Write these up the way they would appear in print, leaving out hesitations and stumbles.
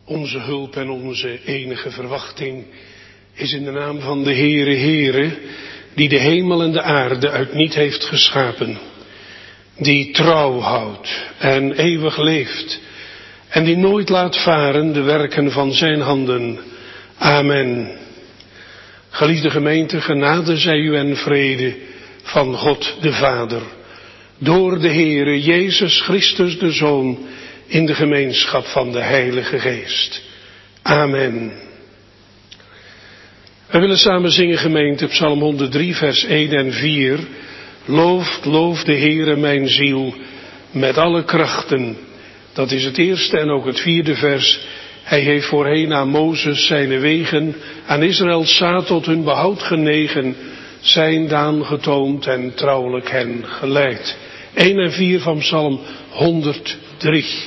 Onze hulp en onze enige verwachting is in de naam van de Heere, die de hemel en de aarde uit niet heeft geschapen. Die trouw houdt en eeuwig leeft en die nooit laat varen de werken van zijn handen. Amen. Geliefde gemeente, genade zij u en vrede van God de Vader, door de Heere Jezus Christus de Zoon, in de gemeenschap van de Heilige Geest. Amen. We willen samen zingen, gemeente, Psalm 103, vers 1 en 4. Loof de Heere mijn ziel met alle krachten. Dat is het eerste en ook het vierde vers. Hij heeft voorheen aan Mozes zijn wegen, aan Israëls zaad tot hun behoud genegen, zijn daan getoond en trouwelijk hen geleid. 1 en 4 van Psalm 103.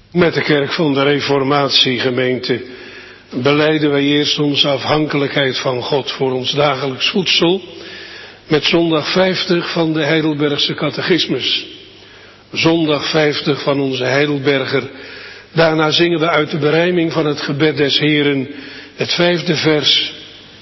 Met de kerk van de Reformatiegemeente belijden wij eerst onze afhankelijkheid van God voor ons dagelijks voedsel met zondag 50 van de Heidelbergse catechismus. Zondag 50 van onze Heidelberger. Daarna zingen we uit de berijming van het gebed des Heren het 5e vers.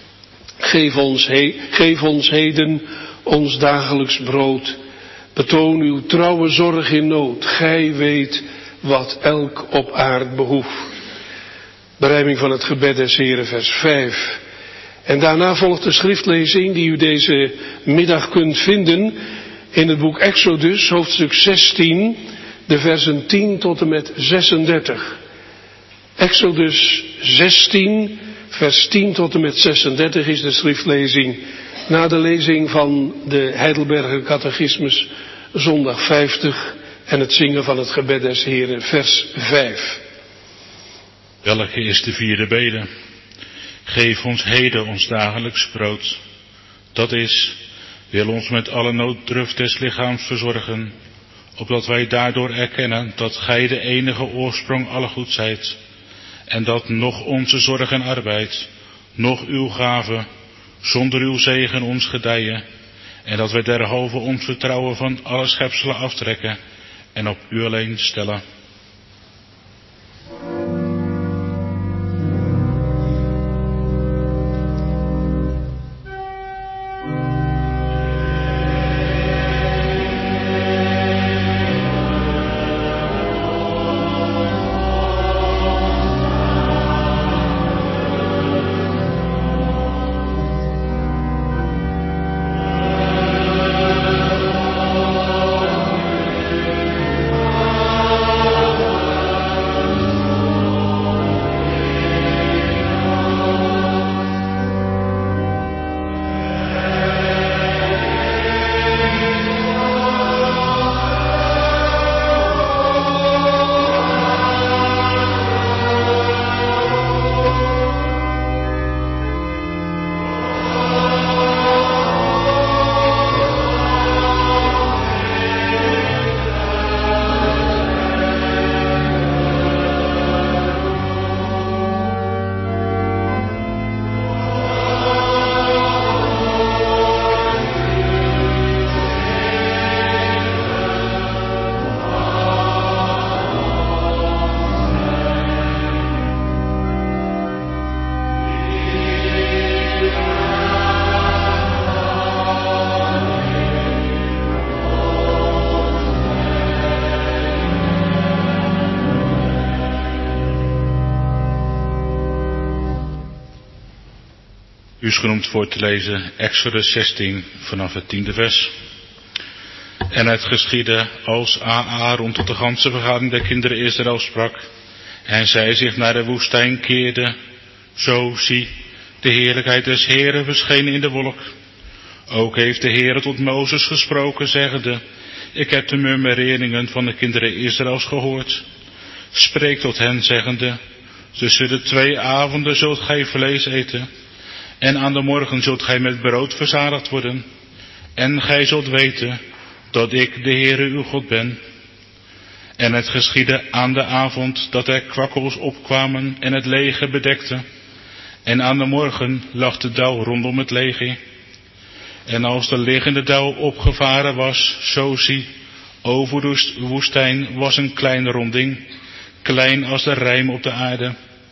Geef ons heden ons dagelijks brood. Betoon uw trouwe zorg in nood. Gij weet wat elk op aard behoeft. Berijming van het gebed des Heren vers 5. En daarna volgt de schriftlezing die u deze middag kunt vinden in het boek Exodus, hoofdstuk 16, de versen 10 tot en met 36. Exodus 16, vers 10 tot en met 36 is de schriftlezing na de lezing van de Heidelberger catechismus, zondag 50 en het zingen van het gebed des Heren, vers 5. Welke is de vierde bede? Geef ons heden ons dagelijks brood. Dat is, wil ons met alle nooddruft des lichaams verzorgen, opdat wij daardoor erkennen dat gij de enige oorsprong alle goeds zijt, en dat nog onze zorg en arbeid, nog uw gave, zonder uw zegen ons gedijen, en dat wij derhalve ons vertrouwen van alle schepselen aftrekken en op u alleen stellen. U is genoemd voor te lezen Exodus 16 vanaf het 10e vers. En het geschiedde als Aaron tot de ganse vergadering der kinderen Israël sprak, en zij zich naar de woestijn keerde, zo zie, de heerlijkheid des Heeren verscheen in de wolk. Ook heeft de Heere tot Mozes gesproken, zeggende, ik heb de murmureringen van de kinderen Israëls gehoord. Spreek tot hen, zeggende, tussen de 2 avonden zult gij vlees eten, en aan de morgen zult gij met brood verzadigd worden. En gij zult weten dat ik de Heere uw God ben. En het geschiedde aan de avond dat er kwakkels opkwamen en het leger bedekte. En aan de morgen lag de dauw rondom het leger. En als de liggende dauw opgevaren was, zo zie, over de woestijn was een kleine ronding, klein als de rijm op de aarde.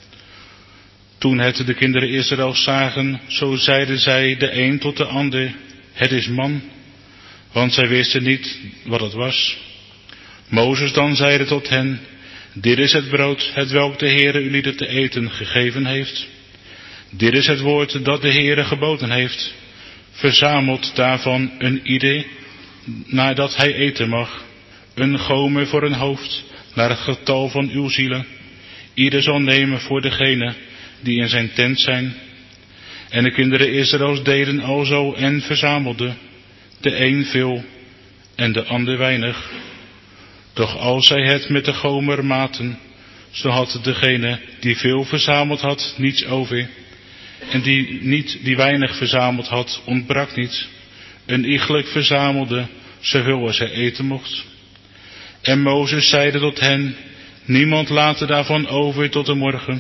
Toen het de kinderen Israëls zagen, zo zeiden zij de een tot de ander, het is man, want zij wisten niet wat het was. Mozes dan zeide tot hen, dit is het brood, hetwelk de Heere jullie te eten gegeven heeft. Dit is het woord dat de Heere geboden heeft. Verzamelt daarvan een ieder, nadat hij eten mag, een gomer voor een hoofd, naar het getal van uw zielen. Ieder zal nemen voor degene die in zijn tent zijn. En de kinderen Israëls deden alzo en verzamelden, de een veel en de ander weinig. Doch als zij het met de gomer maten, zo had degene die veel verzameld had niets over, en die weinig verzameld had ontbrak niet. Een iegelijk verzamelde zoveel als hij eten mocht. En Mozes zeide tot hen, Niemand laat daarvan over tot de morgen.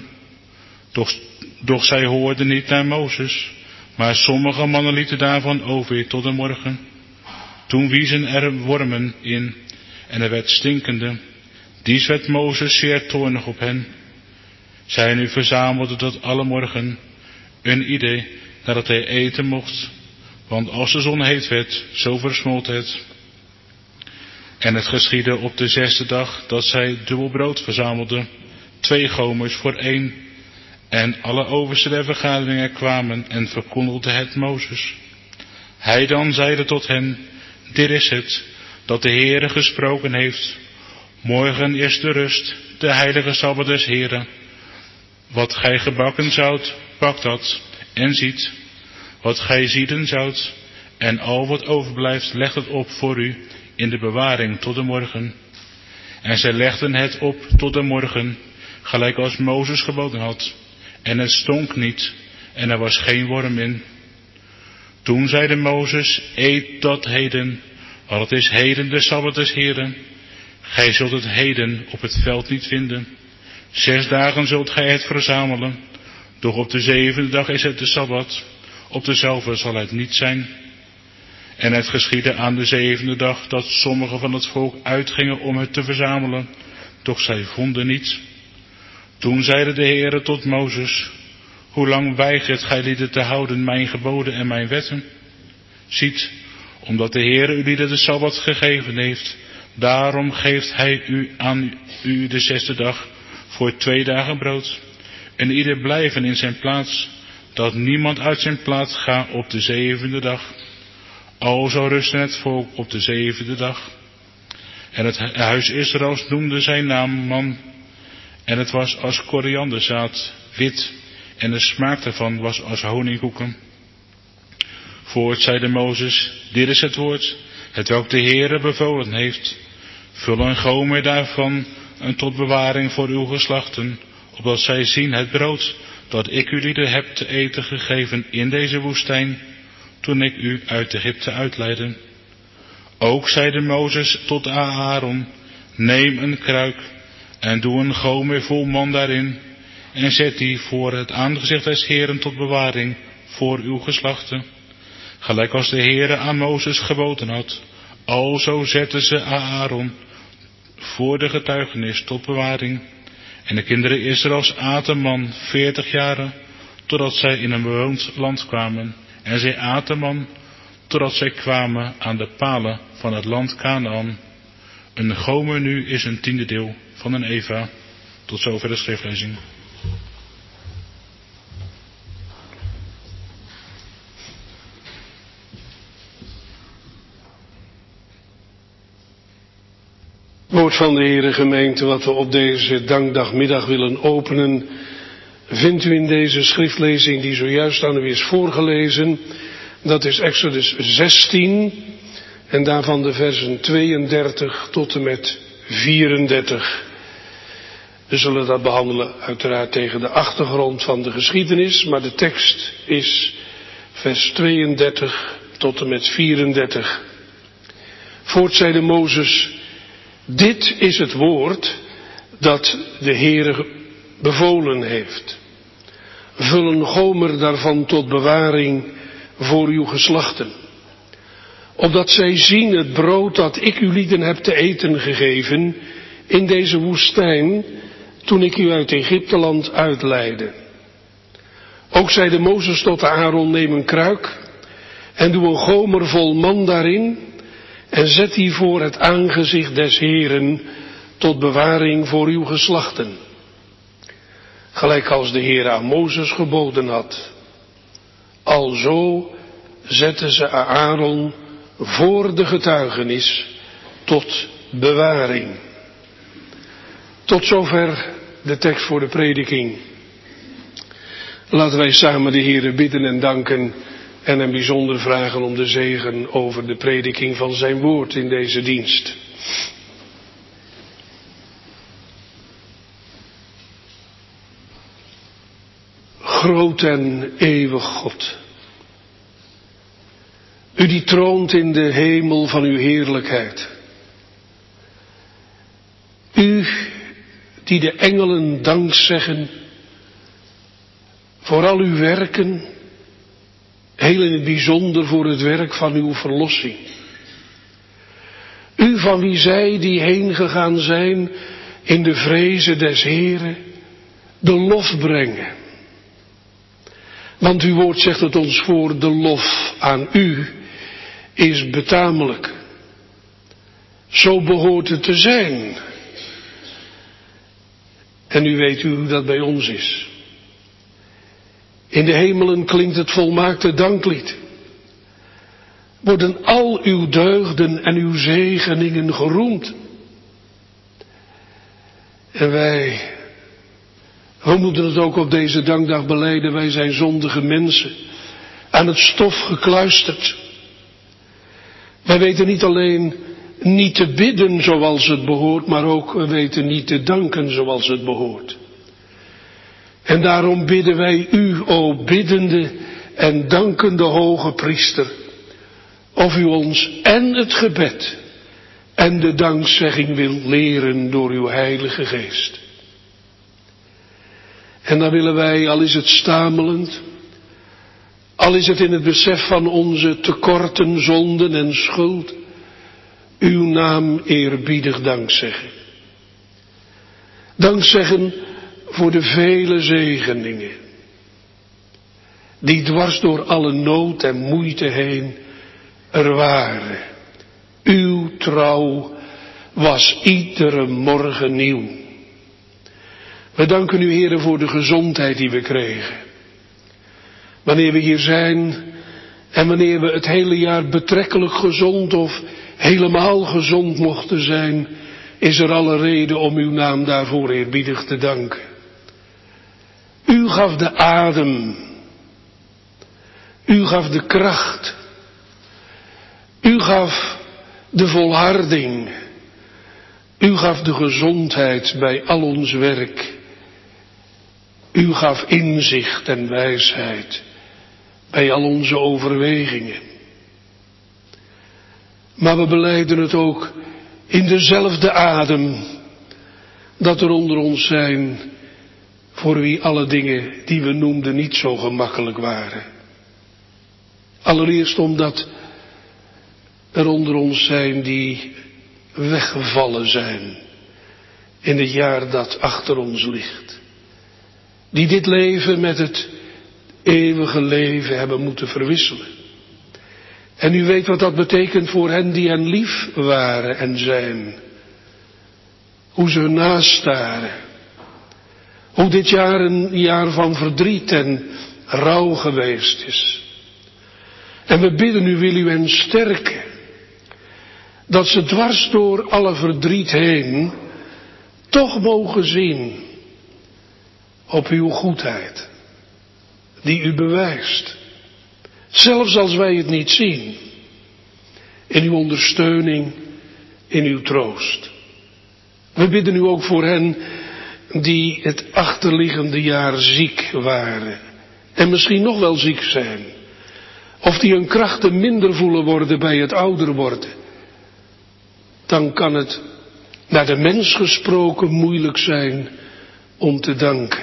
Doch zij hoorden niet naar Mozes, maar sommige mannen lieten daarvan over tot de morgen. Toen wiezen er wormen in, en er werd stinkende. Dies werd Mozes zeer toornig op hen. Zij nu verzamelden tot alle morgen, een idee nadat hij eten mocht, want als de zon heet werd, zo versmolt het. En het geschiedde op de 6e dag dat zij dubbel brood verzamelden, 2 gomers voor 1. En alle oversten der vergaderingen kwamen en verkondigden het Mozes. Hij dan zeide tot hen, dit is het, dat de Heere gesproken heeft. Morgen is de rust, de heilige Sabbat des Heeren. Wat gij gebakken zoudt, bak dat, en ziet. Wat gij zieden zoudt, en al wat overblijft, legt het op voor u in de bewaring tot de morgen. En zij legden het op tot de morgen, gelijk als Mozes geboden had. En het stonk niet, en er was geen worm in. Toen zeide Mozes, eet dat heden, want het is heden de Sabbat des Heeren. Gij zult het heden op het veld niet vinden. 6 dagen zult gij het verzamelen, doch op de 7e dag is het de Sabbat, op dezelfde zal het niet zijn. En het geschiedde aan de 7e dag dat sommigen van het volk uitgingen om het te verzamelen, doch zij vonden niet. Toen zeide de Heere tot Mozes, hoe lang weigert gij lieden te houden mijn geboden en mijn wetten? Ziet, omdat de Heere u lieden de Sabbat gegeven heeft, daarom geeft hij u aan u de 6e dag voor 2 dagen brood. En ieder blijven in zijn plaats, dat niemand uit zijn plaats gaat op de 7e dag. Alzo rustte het volk op de 7e dag. En het huis Israëls noemde zijn naam man. En het was als korianderzaad, wit, en de smaak daarvan was als honingkoeken. Voort zeide Mozes, dit is het woord, hetwelk de Heere bevolen heeft. Vul een gomer daarvan en tot bewaring voor uw geslachten, opdat zij zien het brood dat ik u lieden heb te eten gegeven in deze woestijn, toen ik u uit Egypte uitleidde. Ook zeide Mozes tot Aaron, neem een kruik en doe een gomer vol man daarin, en zet die voor het aangezicht des Heeren tot bewaring voor uw geslachten. Gelijk als de Heere aan Mozes geboden had, alzo zette ze Aaron voor de getuigenis tot bewaring. En de kinderen Israëls aten man 40 jaren, totdat zij in een bewoond land kwamen. En zij aten man, totdat zij kwamen aan de palen van het land Kanaan. Een gomer nu is een 10e deel van een eva. Tot zover de schriftlezing. Woord van de Heere gemeente, wat we op deze dankdagmiddag willen openen, vindt u in deze schriftlezing die zojuist aan u is voorgelezen. Dat is Exodus 16 en daarvan de versen 32 tot en met 34. We zullen dat behandelen uiteraard tegen de achtergrond van de geschiedenis, maar de tekst is vers 32 tot en met 34. Voort zeide Mozes, dit is het woord dat de Heere bevolen heeft. Vul een gomer daarvan tot bewaring voor uw geslachten. Opdat zij zien het brood dat ik u lieden heb te eten gegeven in deze woestijn, toen ik u uit Egypteland uitleidde. Ook zeide Mozes tot Aaron, neem een kruik en doe een gomer vol man daarin, en zet die voor het aangezicht des Heeren tot bewaring voor uw geslachten. Gelijk als de Heer aan Mozes geboden had. Alzo zetten ze Aaron voor de getuigenis tot bewaring. Tot zover de tekst voor de prediking. Laten wij samen de Heere bidden en danken en hem bijzonder vragen om de zegen over de prediking van zijn woord in deze dienst. Groot en eeuwig God, u die troont in de hemel van uw heerlijkheid. U die de engelen dank zeggen voor al uw werken, heel in het bijzonder voor het werk van uw verlossing. U van wie zij die heen gegaan zijn in de vreze des Heren, de lof brengen. Want uw woord zegt het ons voor, de lof aan u is betamelijk. Zo behoort het te zijn. En nu weet u hoe dat bij ons is. In de hemelen klinkt het volmaakte danklied. Worden al uw deugden en uw zegeningen geroemd. En wij moeten het ook op deze dankdag belijden. Wij zijn zondige mensen, aan het stof gekluisterd. Wij weten niet alleen niet te bidden zoals het behoort, maar ook we weten niet te danken zoals het behoort. En daarom bidden wij u, o biddende en dankende hoge priester, of u ons en het gebed en de dankzegging wilt leren door uw Heilige Geest. En dan willen wij, al is het stamelend, al is het in het besef van onze tekorten, zonden en schuld, uw naam eerbiedig dankzeggen. Dankzeggen voor de vele zegeningen, die dwars door alle nood en moeite heen er waren. Uw trouw was iedere morgen nieuw. We danken u, Heere, voor de gezondheid die we kregen. Wanneer we hier zijn en wanneer we het hele jaar betrekkelijk gezond of helemaal gezond mochten zijn, is er alle reden om uw naam daarvoor eerbiedig te danken. U gaf de adem. U gaf de kracht. U gaf de volharding. U gaf de gezondheid bij al ons werk. U gaf inzicht en wijsheid bij al onze overwegingen. Maar we belijden het ook in dezelfde adem, dat er onder ons zijn voor wie alle dingen die we noemden niet zo gemakkelijk waren. Allereerst omdat er onder ons zijn die weggevallen zijn in het jaar dat achter ons ligt. Die dit leven met het eeuwige leven hebben moeten verwisselen. En u weet wat dat betekent voor hen die hen lief waren en zijn. Hoe ze hun nastaren. Hoe dit jaar een jaar van verdriet en rouw geweest is. En we bidden u, wil u hen sterken. Dat ze dwars door alle verdriet heen toch mogen zien op uw goedheid. Die u bewijst. Zelfs als wij het niet zien. In uw ondersteuning, in uw troost. We bidden u ook voor hen die het achterliggende jaar ziek waren. En misschien nog wel ziek zijn. Of die hun krachten minder voelen worden bij het ouder worden. Dan kan het, naar de mens gesproken, moeilijk zijn om te danken.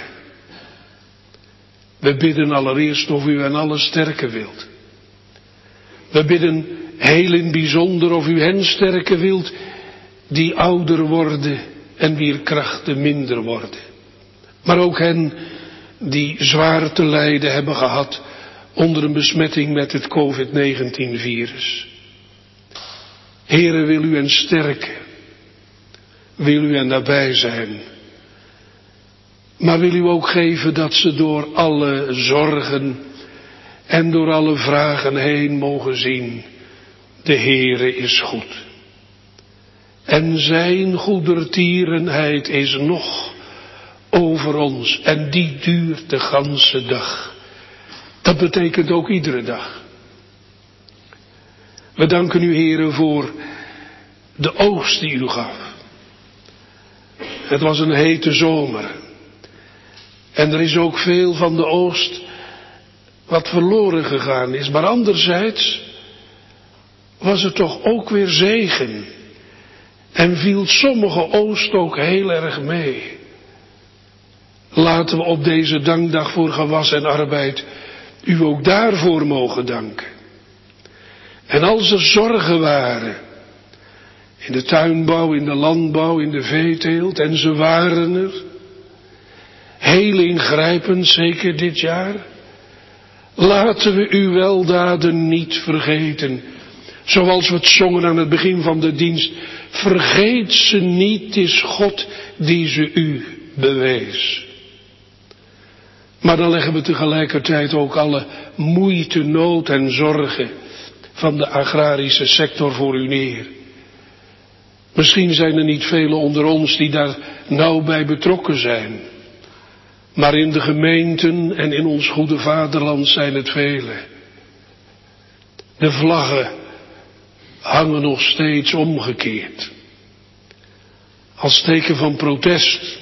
We bidden allereerst of u hen allen sterken wilt. We bidden heel in bijzonder of u hen sterken wilt die ouder worden en wier krachten minder worden. Maar ook hen die zwaar te lijden hebben gehad onder een besmetting met het COVID-19-virus. Heere, wil u hen sterken. Wil u hen nabij zijn. Maar wil u ook geven dat ze door alle zorgen en door alle vragen heen mogen zien. De Heere is goed. En zijn goedertierenheid is nog over ons. En die duurt de ganse dag. Dat betekent ook iedere dag. We danken u, Heere, voor de oogst die u gaf. Het was een hete zomer. En er is ook veel van de oogst wat verloren gegaan is. Maar anderzijds was het toch ook weer zegen. En viel sommige oogst ook heel erg mee. Laten we op deze dankdag voor gewas en arbeid u ook daarvoor mogen danken. En als er zorgen waren, in de tuinbouw, in de landbouw, in de veeteelt, en ze waren er, heel ingrijpend zeker dit jaar, laten we uw weldaden niet vergeten. Zoals we het zongen aan het begin van de dienst. Vergeet ze niet, het is God die ze u bewees. Maar dan leggen we tegelijkertijd ook alle moeite, nood en zorgen van de agrarische sector voor u neer. Misschien zijn er niet velen onder ons die daar nauw bij betrokken zijn. Maar in de gemeenten en in ons goede vaderland zijn het velen. De vlaggen hangen nog steeds omgekeerd. Als teken van protest.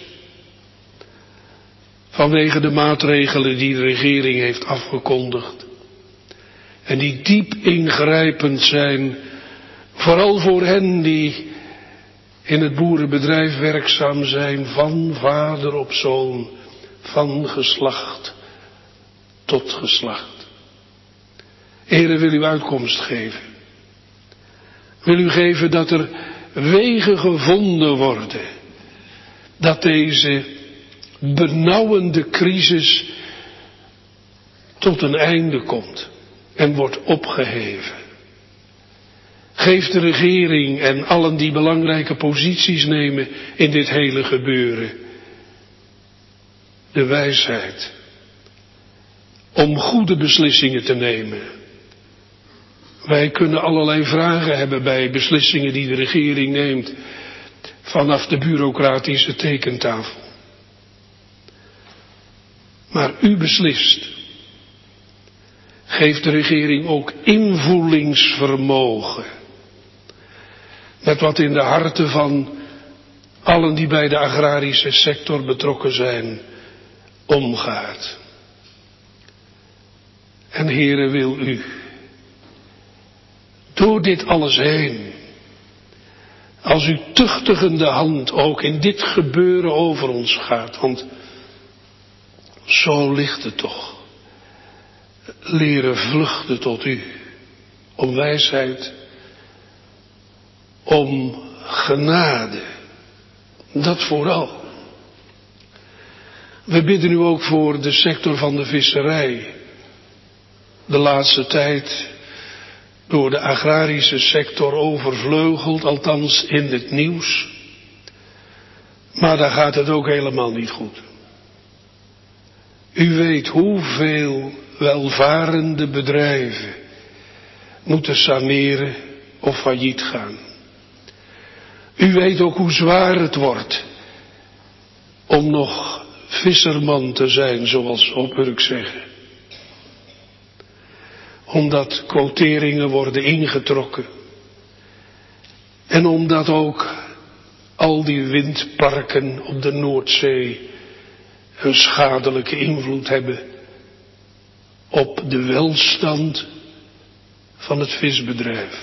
Vanwege de maatregelen die de regering heeft afgekondigd. En die diep ingrijpend zijn. Vooral voor hen die in het boerenbedrijf werkzaam zijn. Van vader op zoon. Van geslacht tot geslacht. Heere, wil u uitkomst geven. Wil u geven dat er wegen gevonden worden. Dat deze benauwende crisis tot een einde komt en wordt opgeheven. Geef de regering en allen die belangrijke posities nemen in dit hele gebeuren de wijsheid om goede beslissingen te nemen. Wij kunnen allerlei vragen hebben bij beslissingen die de regering neemt vanaf de bureaucratische tekentafel. Maar u beslist. Geeft de regering ook invoelingsvermogen. Met wat in de harten van allen die bij de agrarische sector betrokken zijn omgaat. En Heere, wil u door dit alles heen, als uw tuchtigende hand ook in dit gebeuren over ons gaat, want zo ligt het toch, leren vluchten tot u, om wijsheid, om genade, dat vooral. We bidden u ook voor de sector van de visserij. De laatste tijd door de agrarische sector overvleugeld, althans in het nieuws. Maar daar gaat het ook helemaal niet goed. U weet hoeveel welvarende bedrijven moeten saneren of failliet gaan. U weet ook hoe zwaar het wordt om nog visserman te zijn, zoals we op Urk zeggen. Omdat quoteringen worden ingetrokken. En omdat ook al die windparken op de Noordzee een schadelijke invloed hebben op de welstand van het visbedrijf.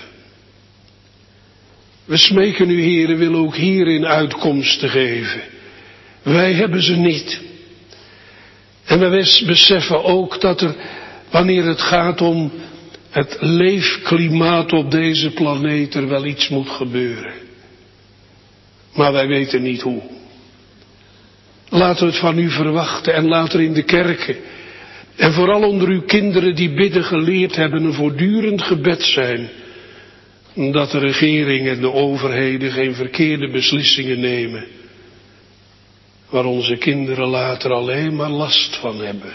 We smeken u, Heere, wil ook hierin uitkomsten geven. Wij hebben ze niet. En we beseffen ook dat er, wanneer het gaat om het leefklimaat op deze planeet, er wel iets moet gebeuren. Maar wij weten niet hoe. Laten we het van u verwachten en laten er in de kerken en vooral onder uw kinderen die bidden geleerd hebben een voortdurend gebed zijn. Dat de regering en de overheden geen verkeerde beslissingen nemen. Waar onze kinderen later alleen maar last van hebben.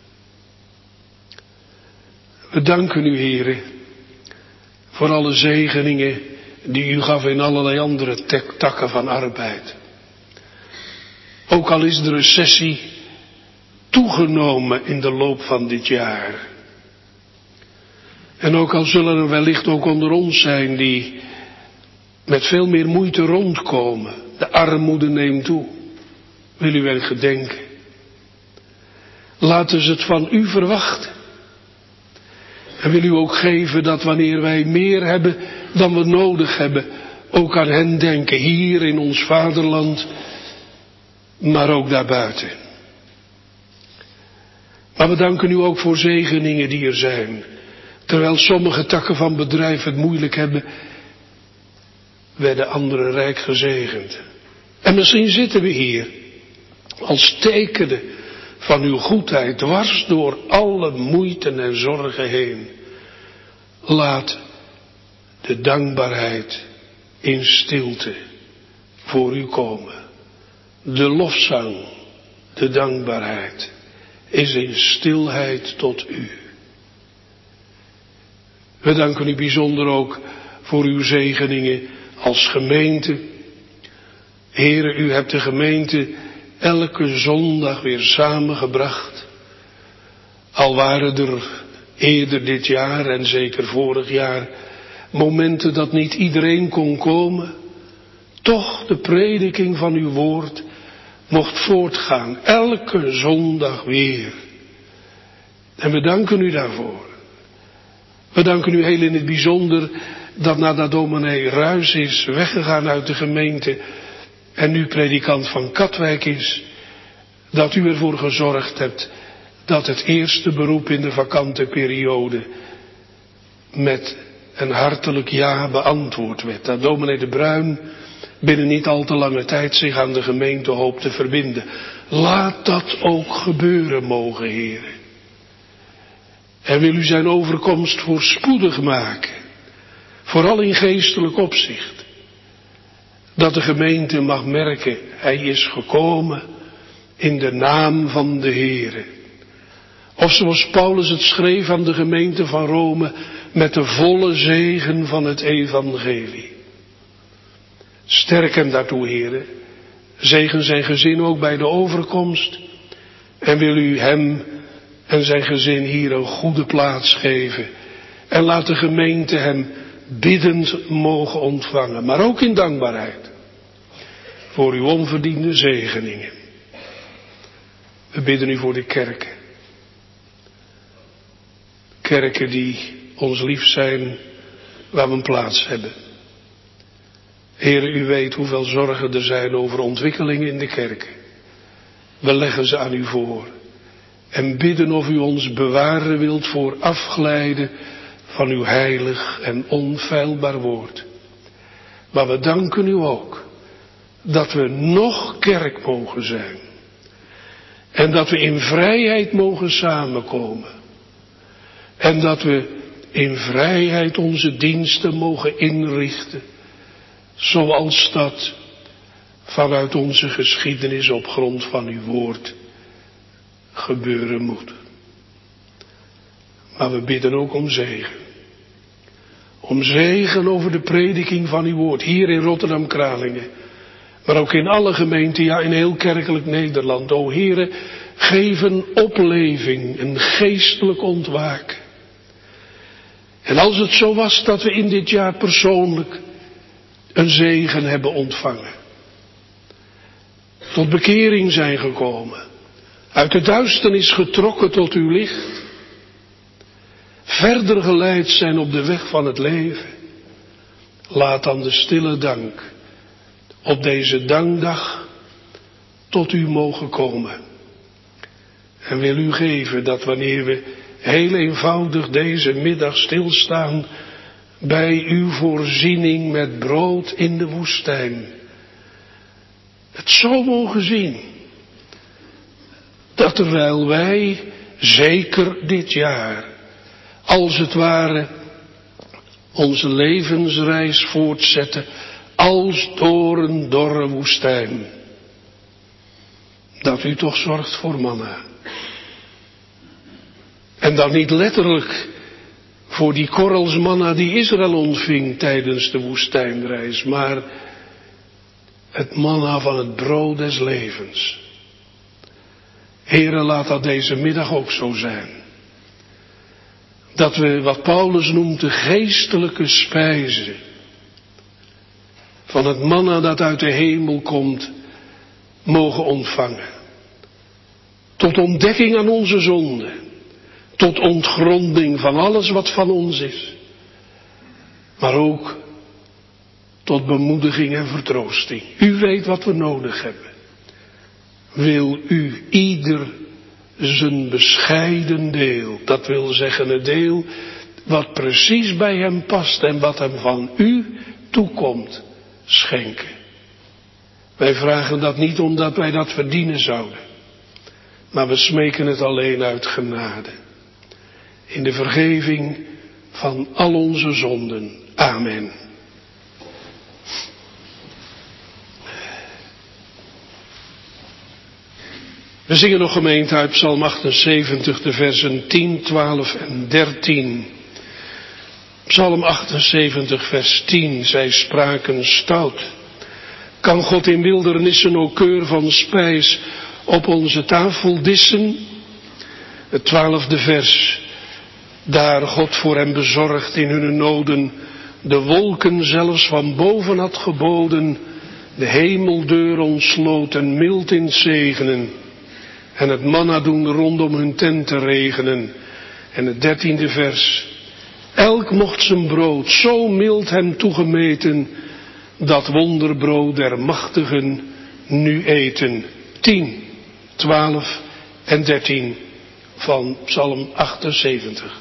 We danken u, Heere, voor alle zegeningen die u gaf in allerlei andere takken van arbeid. Ook al is de recessie toegenomen in de loop van dit jaar. En ook al zullen er wellicht ook onder ons zijn die met veel meer moeite rondkomen. De armoede neemt toe. Wil u wel gedenken. Laten ze het van u verwachten. En wil u ook geven dat wanneer wij meer hebben dan we nodig hebben, ook aan hen denken, hier in ons vaderland, maar ook daarbuiten. Maar we danken u ook voor zegeningen die er zijn. Terwijl sommige takken van bedrijf het moeilijk hebben, werden anderen rijk gezegend. En misschien zitten we hier als tekenen van uw goedheid dwars door alle moeite en zorgen heen. Laat de dankbaarheid in stilte voor u komen. De lofzang, de dankbaarheid is in stilheid tot u. We danken u bijzonder ook voor uw zegeningen als gemeente. Heere, u hebt de gemeente elke zondag weer samengebracht. Al waren er eerder dit jaar en zeker vorig jaar momenten dat niet iedereen kon komen. Toch de prediking van uw woord mocht voortgaan. Elke zondag weer. En we danken u daarvoor. We danken u heel in het bijzonder dat nadat dominee Ruijs is weggegaan uit de gemeente en nu predikant van Katwijk is, dat u ervoor gezorgd hebt dat het eerste beroep in de vakante periode met een hartelijk ja beantwoord werd. Dat dominee De Bruin binnen niet al te lange tijd zich aan de gemeente hoopt te verbinden. Laat dat ook gebeuren mogen, Heere. En wil u zijn overkomst voorspoedig maken. Vooral in geestelijk opzicht. Dat de gemeente mag merken, hij is gekomen in de naam van de Heere. Of zoals Paulus het schreef aan de gemeente van Rome, met de volle zegen van het evangelie. Sterk hem daartoe, Heere. Zegen zijn gezin ook bij de overkomst. En wil u hem en zijn gezin hier een goede plaats geven. En laat de gemeente hem biddend mogen ontvangen. Maar ook in dankbaarheid. Voor uw onverdiende zegeningen. We bidden u voor de kerken. Kerken die ons lief zijn, waar we een plaats hebben. Heere, u weet hoeveel zorgen er zijn over ontwikkelingen in de kerken. We leggen ze aan u voor. En bidden of u ons bewaren wilt voor afglijden van uw heilig en onfeilbaar woord. Maar we danken u ook dat we nog kerk mogen zijn. En dat we in vrijheid mogen samenkomen. En dat we in vrijheid onze diensten mogen inrichten. Zoals dat vanuit onze geschiedenis op grond van uw woord gebeuren moet. Maar we bidden ook om zegen. Om zegen over de prediking van uw woord. Hier in Rotterdam-Kralingen. Maar ook in alle gemeenten, ja in heel kerkelijk Nederland. O Heere, geef een opleving, een geestelijk ontwaken. En als het zo was dat we in dit jaar persoonlijk een zegen hebben ontvangen. Tot bekering zijn gekomen. Uit de duisternis getrokken tot uw licht. Verder geleid zijn op de weg van het leven. Laat dan de stille dank op deze dankdag tot u mogen komen. En wil u geven dat wanneer we heel eenvoudig deze middag stilstaan bij uw voorziening met brood in de woestijn. Het zo mogen zien. Dat terwijl wij, zeker dit jaar, als het ware, onze levensreis voortzetten als door een dorre woestijn. Dat u toch zorgt voor manna. En dan niet letterlijk voor die korrels manna die Israël ontving tijdens de woestijnreis, maar het manna van het brood des levens. Heere, laat dat deze middag ook zo zijn. Dat we wat Paulus noemt de geestelijke spijze van het manna dat uit de hemel komt, mogen ontvangen. Tot ontdekking aan onze zonde. Tot ontgronding van alles wat van ons is. Maar ook tot bemoediging en vertroosting. U weet wat we nodig hebben. Wil u ieder zijn bescheiden deel. Dat wil zeggen het deel wat precies bij hem past en wat hem van u toekomt, schenken. Wij vragen dat niet omdat wij dat verdienen zouden, maar we smeken het alleen uit genade. In de vergeving van al onze zonden. Amen. We zingen nog gemeente uit Psalm 78, de versen 10, 12 en 13. Psalm 78, vers 10. Zij spraken stout. Kan God in wildernissen ook keur van spijs op onze tafel dissen? Het 12e vers. Daar God voor hem bezorgd in hun noden de wolken zelfs van boven had geboden, de hemeldeur ontsloot en mild in zegenen, en het manna doen rondom hun tent te regenen. En het 13e vers. Elk mocht zijn brood zo mild hem toegemeten, dat wonderbrood der machtigen nu eten. 10, 12 en 13 van Psalm 78.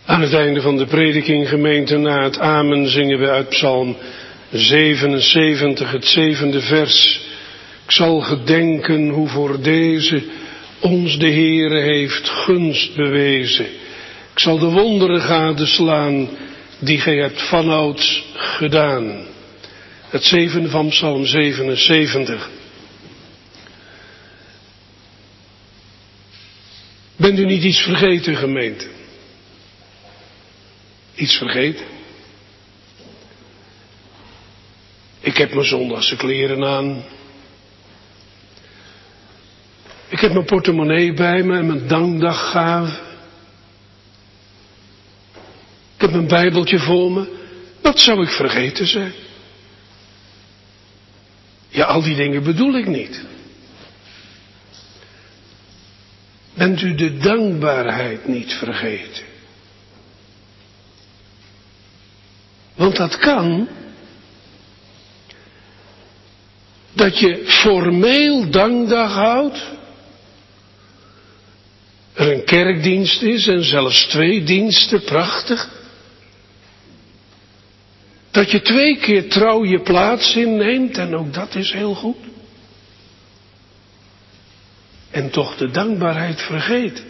Aan het einde van de prediking, gemeente, na het amen zingen we uit Psalm 77, het 7e vers. Ik zal gedenken hoe voor deze ons de Heere heeft gunst bewezen. Ik zal de wonderen gadeslaan die gij hebt vanouds gedaan. Het 7e van Psalm 77. Bent u niet iets vergeten, gemeente? Iets vergeten? Ik heb mijn zondagse kleren aan. Ik heb mijn portemonnee bij me en mijn dankdaggave. Ik heb mijn Bijbeltje voor me. Wat zou ik vergeten zijn? Ja, al die dingen bedoel ik niet. Bent u de dankbaarheid niet vergeten? Want dat kan. Dat je formeel dankdag houdt. Er een kerkdienst is en zelfs 2 diensten, prachtig. Dat je 2 keer trouw je plaats inneemt en ook dat is heel goed. En toch de dankbaarheid vergeet.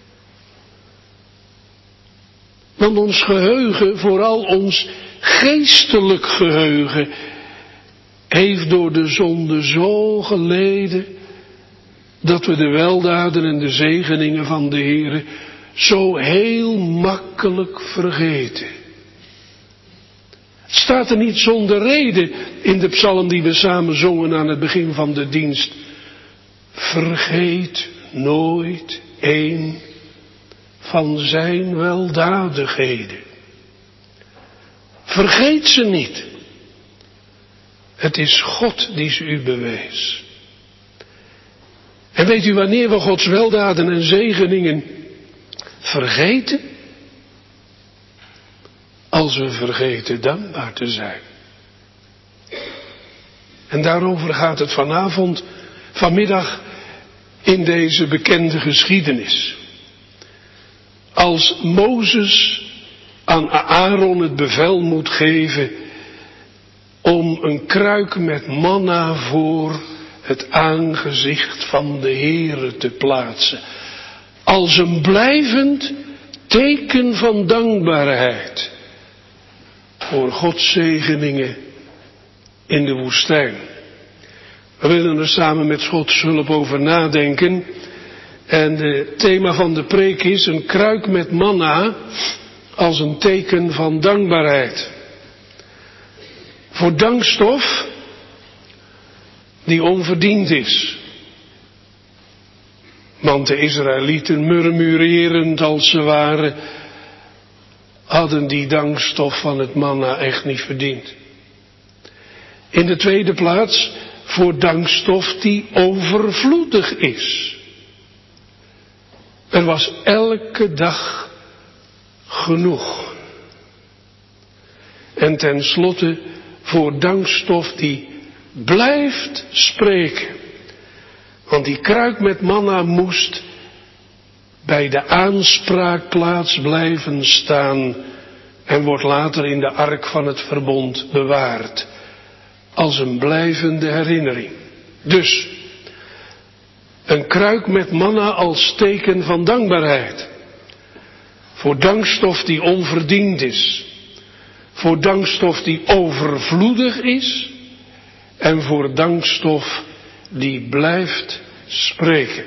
Want ons geheugen, vooral ons geestelijk geheugen, heeft door de zonde zo geleden, dat we de weldaden en de zegeningen van de Heere zo heel makkelijk vergeten. Het staat er niet zonder reden in de psalm die we samen zongen aan het begin van de dienst. Vergeet nooit een van zijn weldadigheden. Vergeet ze niet. Het is God die ze u bewees. En weet u wanneer we Gods weldaden en zegeningen vergeten? Als we vergeten dankbaar te zijn. En daarover gaat het vanmiddag in deze bekende geschiedenis. Als Mozes aan Aaron het bevel moet geven om een kruik met manna voor het aangezicht van de Heere te plaatsen. Als een blijvend teken van dankbaarheid voor Gods zegeningen in de woestijn. We willen er samen met Gods hulp over nadenken. En het thema van de preek is een kruik met manna als een teken van dankbaarheid. Voor dankstof die onverdiend is. Want de Israëlieten, murmurerend als ze waren, hadden die dankstof van het manna echt niet verdiend. In de tweede plaats voor dankstof die overvloedig is. Er was elke dag genoeg. En tenslotte voor dankstof die blijft spreken. Want die kruik met manna moest bij de aanspraakplaats blijven staan en wordt later in de ark van het verbond bewaard. Als een blijvende herinnering. Dus, een kruik met manna als teken van dankbaarheid. Voor dankstof die onverdiend is. Voor dankstof die overvloedig is. En voor dankstof die blijft spreken.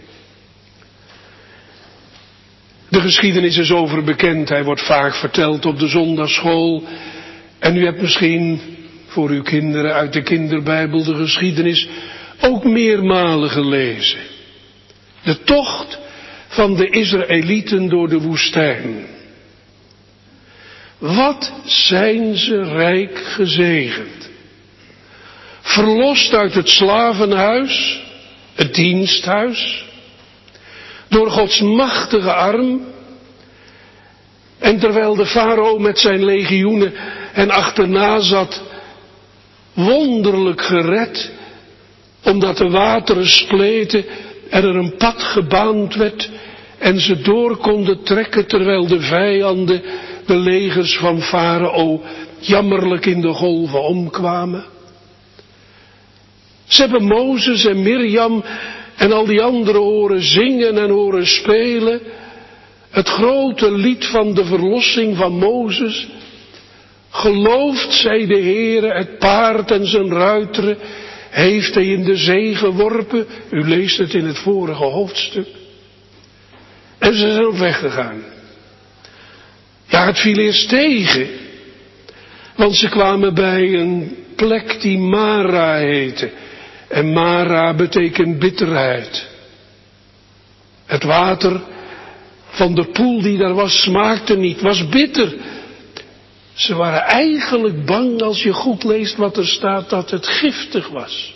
De geschiedenis is overbekend. Hij wordt vaak verteld op de zondagsschool. En u hebt misschien voor uw kinderen uit de kinderbijbel de geschiedenis ook meermalen gelezen. De tocht van de Israëlieten door de woestijn. Wat zijn ze rijk gezegend. Verlost uit het slavenhuis, het diensthuis, door Gods machtige arm. En terwijl de farao met zijn legioenen hen achterna zat, wonderlijk gered, omdat de wateren spleten en er een pad gebaand werd en ze door konden trekken terwijl de vijanden, de legers van Farao, jammerlijk in de golven omkwamen. Ze hebben Mozes en Mirjam en al die anderen horen zingen en horen spelen. Het grote lied van de verlossing van Mozes. Geloofd zij de Heere, het paard en zijn ruiteren heeft hij in de zee geworpen. U leest het in het vorige hoofdstuk. En ze zijn op weg gegaan. Ja, het viel eerst tegen. Want ze kwamen bij een plek die Mara heette. En Mara betekent bitterheid. Het water van de poel die daar was smaakte niet, was bitter. Ze waren eigenlijk bang, als je goed leest wat er staat, dat het giftig was.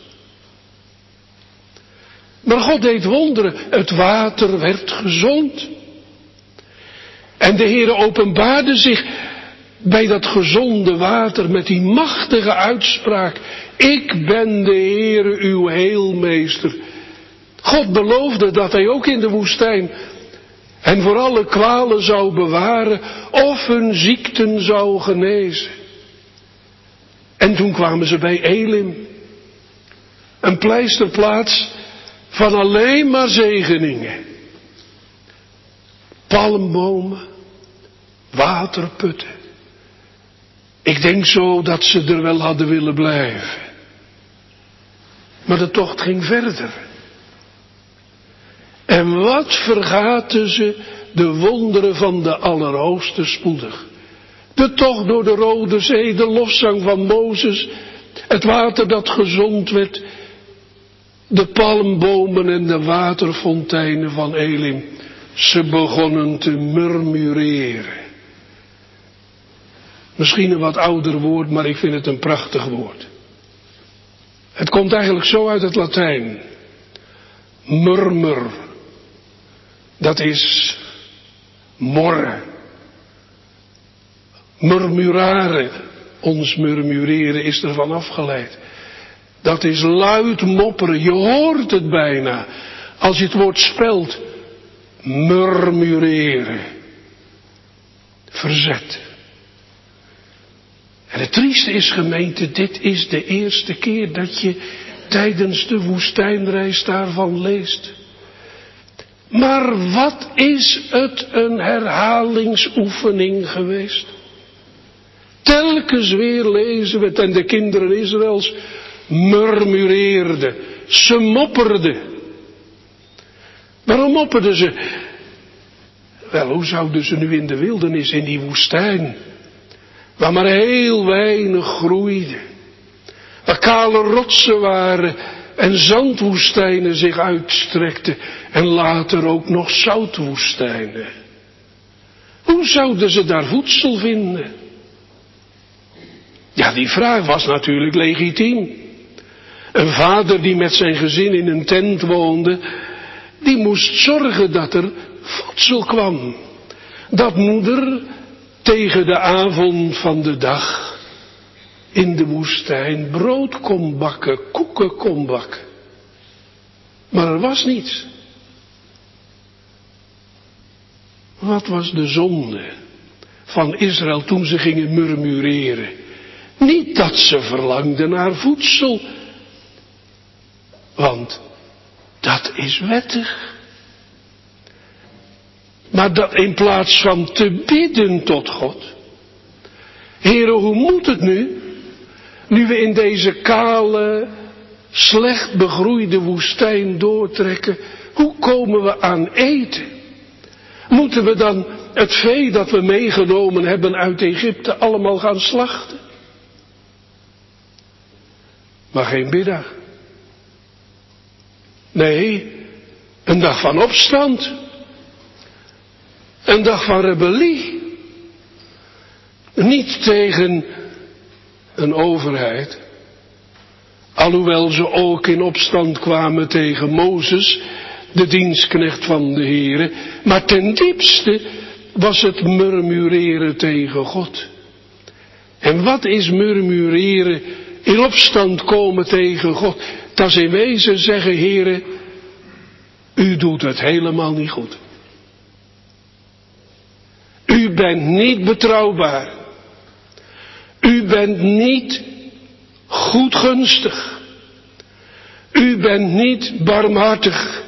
Maar God deed wonderen, het water werd gezond. En de Heere openbaarde zich bij dat gezonde water met die machtige uitspraak. Ik ben de Heere uw heelmeester. God beloofde dat hij ook in de woestijn hen voor alle kwalen zou bewaren of hun ziekten zou genezen. En toen kwamen ze bij Elim. Een pleisterplaats van alleen maar zegeningen. Palmbomen, waterputten. Ik denk zo dat ze er wel hadden willen blijven. Maar de tocht ging verder. En wat vergaten ze de wonderen van de Allerhoogste spoedig. De tocht door de Rode Zee, de lofzang van Mozes, het water dat gezond werd, de palmbomen en de waterfonteinen van Elim. Ze begonnen te murmureren. Misschien een wat ouder woord, maar ik vind het een prachtig woord. Het komt eigenlijk zo uit het Latijn. Murmur. Dat is morren. Murmurare. Ons murmureren is ervan afgeleid. Dat is luid mopperen. Je hoort het bijna. Als je het woord spelt. Murmureren. Verzet. En het trieste is, gemeente, dit is de eerste keer dat je tijdens de woestijnreis daarvan leest. Maar wat is het een herhalingsoefening geweest. Telkens weer lezen we het en de kinderen Israëls murmureerden. Ze mopperden. Waarom mopperden ze? Wel, hoe zouden ze nu in de wildernis, in die woestijn, waar maar heel weinig groeide, waar kale rotsen waren en zandwoestijnen zich uitstrekten en later ook nog zoutwoestijnen. Hoe zouden ze daar voedsel vinden? Ja, die vraag was natuurlijk legitiem. Een vader die met zijn gezin in een tent woonde, die moest zorgen dat er voedsel kwam. Dat moeder tegen de avond van de dag in de woestijn brood kon bakken, koeken kon bakken. Maar er was niets. Wat was de zonde van Israël toen ze gingen murmureren? Niet dat ze verlangden naar voedsel, want dat is wettig. Maar dat in plaats van te bidden tot God. Heere, hoe moet het nu? Nu we in deze kale, slecht begroeide woestijn doortrekken. Hoe komen we aan eten? Moeten we dan het vee dat we meegenomen hebben uit Egypte allemaal gaan slachten? Maar geen biddag. Nee, een dag van opstand. Een dag van rebellie. Niet tegen een overheid. Alhoewel ze ook in opstand kwamen tegen Mozes, de dienstknecht van de Heere. Maar ten diepste was het murmureren tegen God. En wat is murmureren? In opstand komen tegen God. Dat is in wezen zeggen, Heere, u doet het helemaal niet goed. bent niet betrouwbaar. U bent niet goedgunstig. U bent niet barmhartig.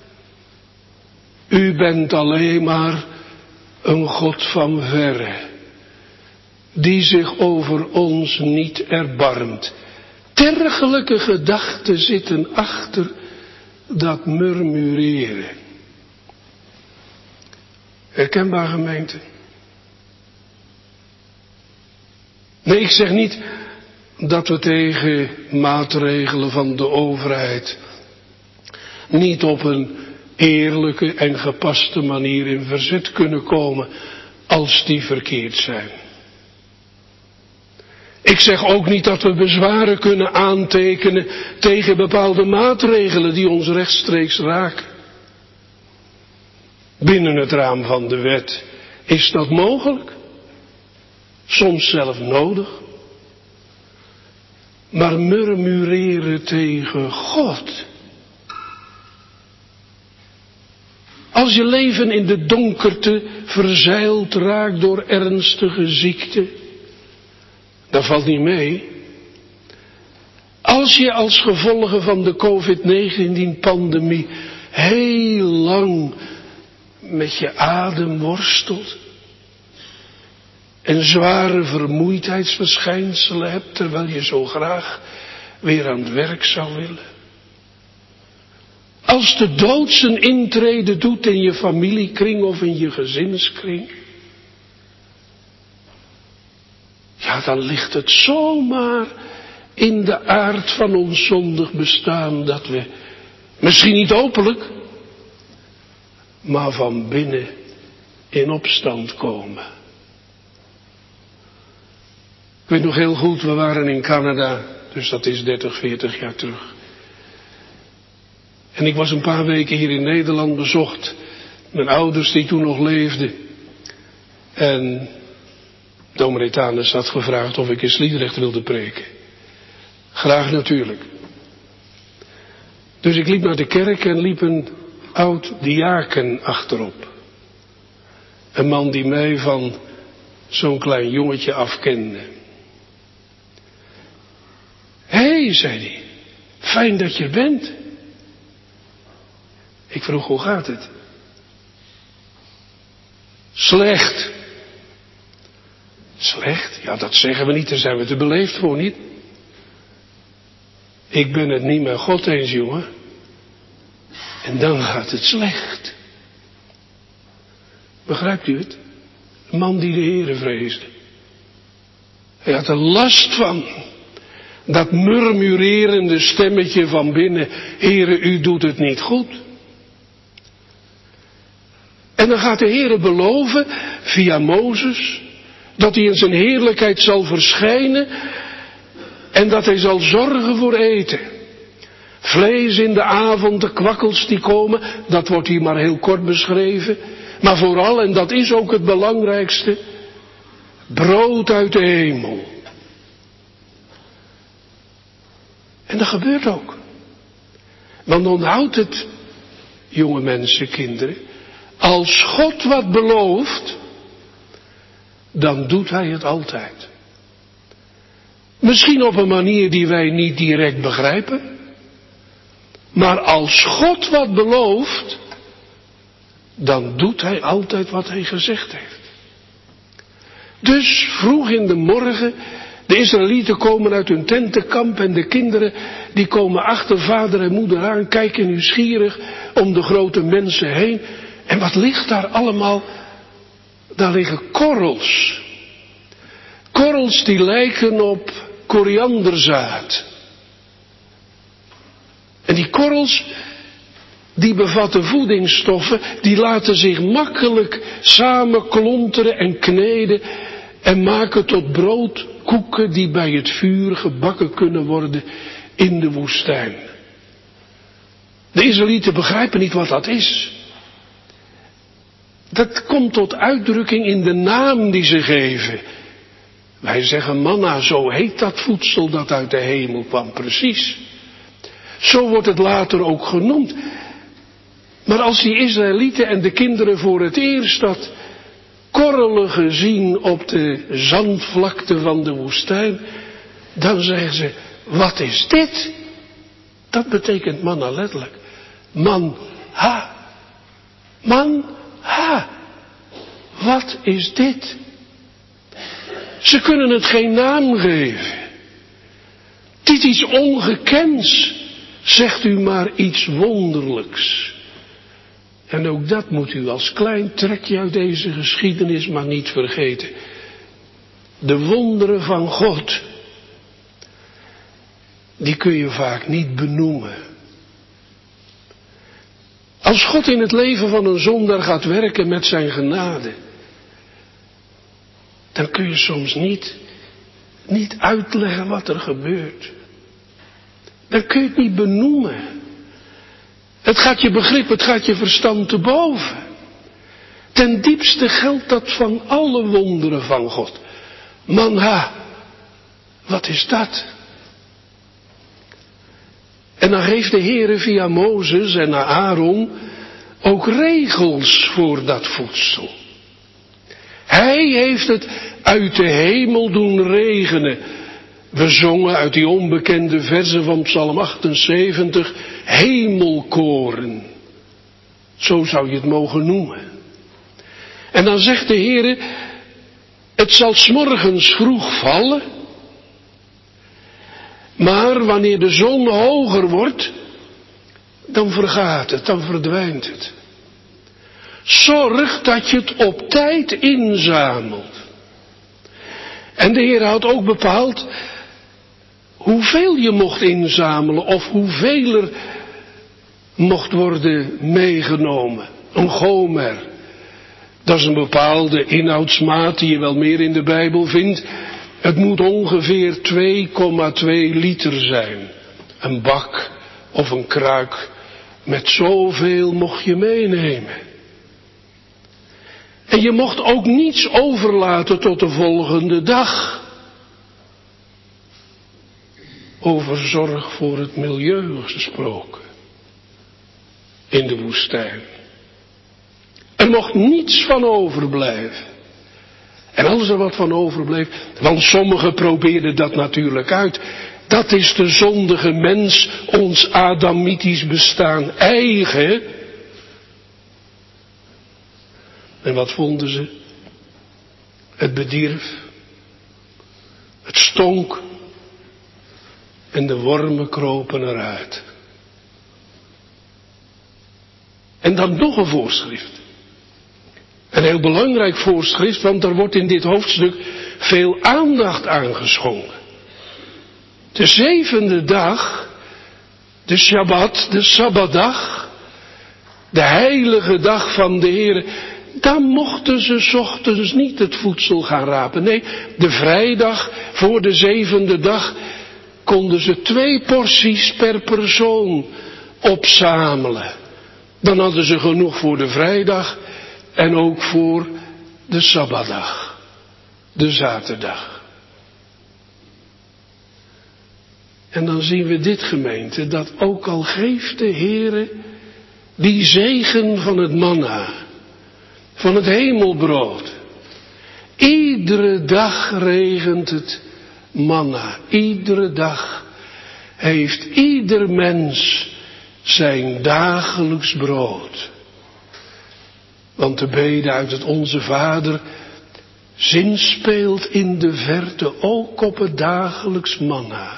U bent alleen maar een God van verre, die zich over ons niet erbarmt. Dergelijke gedachten zitten achter dat murmureren. Herkenbaar, gemeente? Nee, ik zeg niet dat we tegen maatregelen van de overheid niet op een eerlijke en gepaste manier in verzet kunnen komen als die verkeerd zijn. Ik zeg ook niet dat we bezwaren kunnen aantekenen tegen bepaalde maatregelen die ons rechtstreeks raken. Binnen het raam van de wet is dat mogelijk, soms zelfs nodig. Maar murmureren tegen God. Als je leven in de donkerte verzeild raakt door ernstige ziekte, dat valt niet mee. Als je als gevolgen van de COVID-19-pandemie heel lang met je adem worstelt en zware vermoeidheidsverschijnselen hebt, terwijl je zo graag weer aan het werk zou willen. Als de dood zijn intrede doet in je familiekring of in je gezinskring, ja, dan ligt het zomaar in de aard van ons zondig bestaan dat we, misschien niet openlijk, maar van binnen in opstand komen. Ik weet nog heel goed, we waren in Canada, dus dat is 30, 40 jaar terug. En ik was een paar weken hier in Nederland bezocht. Mijn ouders die toen nog leefden. En dominee Thanes had gevraagd of ik in Sliedrecht wilde preken. Graag natuurlijk. Dus ik liep naar de kerk en liep een oud diaken achterop. Een man die mij van zo'n klein jongetje afkende. Hé, zei hij, fijn dat je er bent. Ik vroeg, hoe gaat het? Slecht. Slecht? Ja, dat zeggen we niet, daar zijn we te beleefd voor, niet? Ik ben het niet met God eens, jongen. En dan gaat het slecht. Begrijpt u het? Een man die de Heere vreesde. Hij had er last van. Dat murmurerende stemmetje van binnen. Heere, u doet het niet goed. En dan gaat de Heere beloven, via Mozes, dat hij in zijn heerlijkheid zal verschijnen en dat hij zal zorgen voor eten. Vlees in de avond, de kwakkels die komen, dat wordt hier maar heel kort beschreven. Maar vooral, en dat is ook het belangrijkste, brood uit de hemel. En dat gebeurt ook. Want onthoud het, jonge mensen, kinderen. Als God wat belooft, dan doet hij het altijd. Misschien op een manier die wij niet direct begrijpen. Maar als God wat belooft, dan doet hij altijd wat hij gezegd heeft. Dus vroeg in de morgen, de Israëlieten komen uit hun tentenkamp en de kinderen die komen achter vader en moeder aan, kijken nieuwsgierig om de grote mensen heen. En wat ligt daar allemaal? Daar liggen korrels. Korrels die lijken op korianderzaad. En die korrels, die bevatten voedingsstoffen, die laten zich makkelijk samenklonteren en kneden en maken tot broodkoeken die bij het vuur gebakken kunnen worden in de woestijn. De Israëlieten begrijpen niet wat dat is. Dat komt tot uitdrukking in de naam die ze geven. Wij zeggen manna, zo heet dat voedsel dat uit de hemel kwam, precies. Zo wordt het later ook genoemd. Maar als die Israëlieten en de kinderen voor het eerst korrelen gezien op de zandvlakte van de woestijn, dan zeggen ze, wat is dit? Dat betekent manna letterlijk. Man ha. Wat is dit? Ze kunnen het geen naam geven. Dit is iets ongekends. Zegt u maar iets wonderlijks. En ook dat moet u als klein trekje uit deze geschiedenis maar niet vergeten. De wonderen van God, die kun je vaak niet benoemen. Als God in het leven van een zondaar gaat werken met zijn genade, dan kun je soms niet uitleggen wat er gebeurt. Dan kun je het niet benoemen. Het gaat je begrip, het gaat je verstand te boven. Ten diepste geldt dat van alle wonderen van God. Man, wat is dat? En dan geeft de Heere via Mozes en Aaron ook regels voor dat voedsel. Hij heeft het uit de hemel doen regenen. We zongen uit die onbekende verzen van Psalm 78, hemelkoren. Zo zou je het mogen noemen. En dan zegt de Heere, het zal 's morgens vroeg vallen, maar wanneer de zon hoger wordt, dan vergaat het, dan verdwijnt het. Zorg dat je het op tijd inzamelt. En de Heer had ook bepaald hoeveel je mocht inzamelen of hoeveel er mocht worden meegenomen. Een gomer. Dat is een bepaalde inhoudsmaat die je wel meer in de Bijbel vindt. Het moet ongeveer 2,2 liter zijn. Een bak of een kruik. Met zoveel mocht je meenemen. En je mocht ook niets overlaten tot de volgende dag. Over zorg voor het milieu gesproken. In de woestijn. Er mocht niets van overblijven. En als er wat van overbleef, want sommigen probeerden dat natuurlijk uit. Dat is de zondige mens, ons adamitisch bestaan eigen. En wat vonden ze? Het bedierf. Het stonk. En de wormen kropen eruit. En dan nog een voorschrift. Een heel belangrijk voorschrift, want er wordt in dit hoofdstuk veel aandacht aan geschonken. De 7e dag, de Shabbat, de Sabbatdag, de heilige dag van de Heer, dan mochten ze 's ochtends niet het voedsel gaan rapen. Nee, de vrijdag voor de 7e dag konden ze 2 porties per persoon opzamelen. Dan hadden ze genoeg voor de vrijdag en ook voor de Sabbatdag, de zaterdag. En dan zien we dit, gemeente, dat ook al geeft de Heere die zegen van het manna, van het hemelbrood. Iedere dag regent het manna. Iedere dag heeft ieder mens zijn dagelijks brood. Want de bede uit het Onze Vader zinspeelt in de verte ook op het dagelijks manna.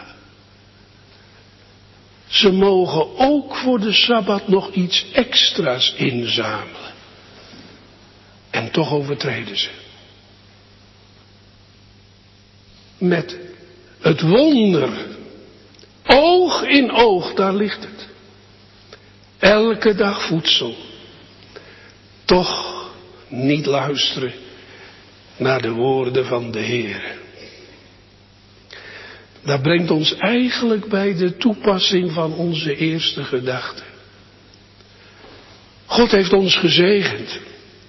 Ze mogen ook voor de Sabbat nog iets extra's inzamelen. En toch overtreden ze. Met het wonder. Oog in oog, daar ligt het. Elke dag voedsel. Toch niet luisteren naar de woorden van de Heer. Dat brengt ons eigenlijk bij de toepassing van onze eerste gedachte. God heeft ons gezegend.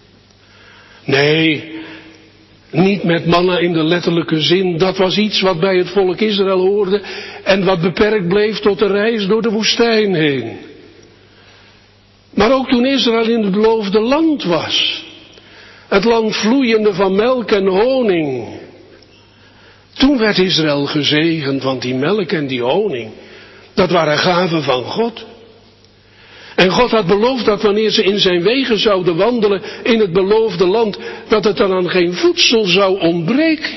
Nee, niet met manna in de letterlijke zin. Dat was iets wat bij het volk Israël hoorde en wat beperkt bleef tot de reis door de woestijn heen. Maar ook toen Israël in het beloofde land was, Het land vloeiende van melk en honing. Toen werd Israël gezegend, want die melk en die honing, dat waren gaven van God. En God had beloofd dat wanneer ze in zijn wegen zouden wandelen in het beloofde land, dat het dan aan geen voedsel zou ontbreken.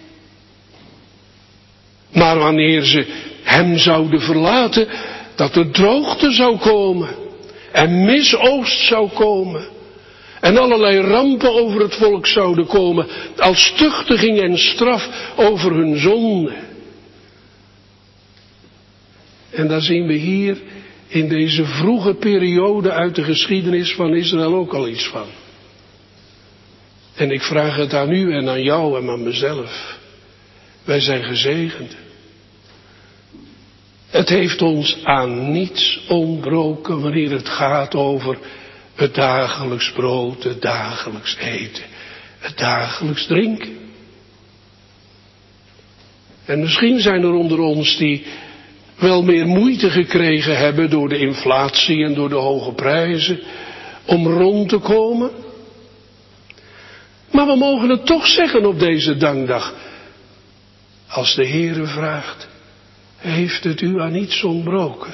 Maar wanneer ze hem zouden verlaten, dat er droogte zou komen en misoogst zou komen. En allerlei rampen over het volk zouden komen, als tuchtiging en straf over hun zonde. En daar zien we hier in deze vroege periode uit de geschiedenis van Israël ook al iets van. En ik vraag het aan u en aan jou en aan mezelf. Wij zijn gezegend. Het heeft ons aan niets ontbroken wanneer het gaat over het dagelijks brood, het dagelijks eten, het dagelijks drinken. En misschien zijn er onder ons die wel meer moeite gekregen hebben door de inflatie en door de hoge prijzen om rond te komen. Maar we mogen het toch zeggen op deze dankdag. Als de Heere vraagt, heeft het u aan iets ontbroken?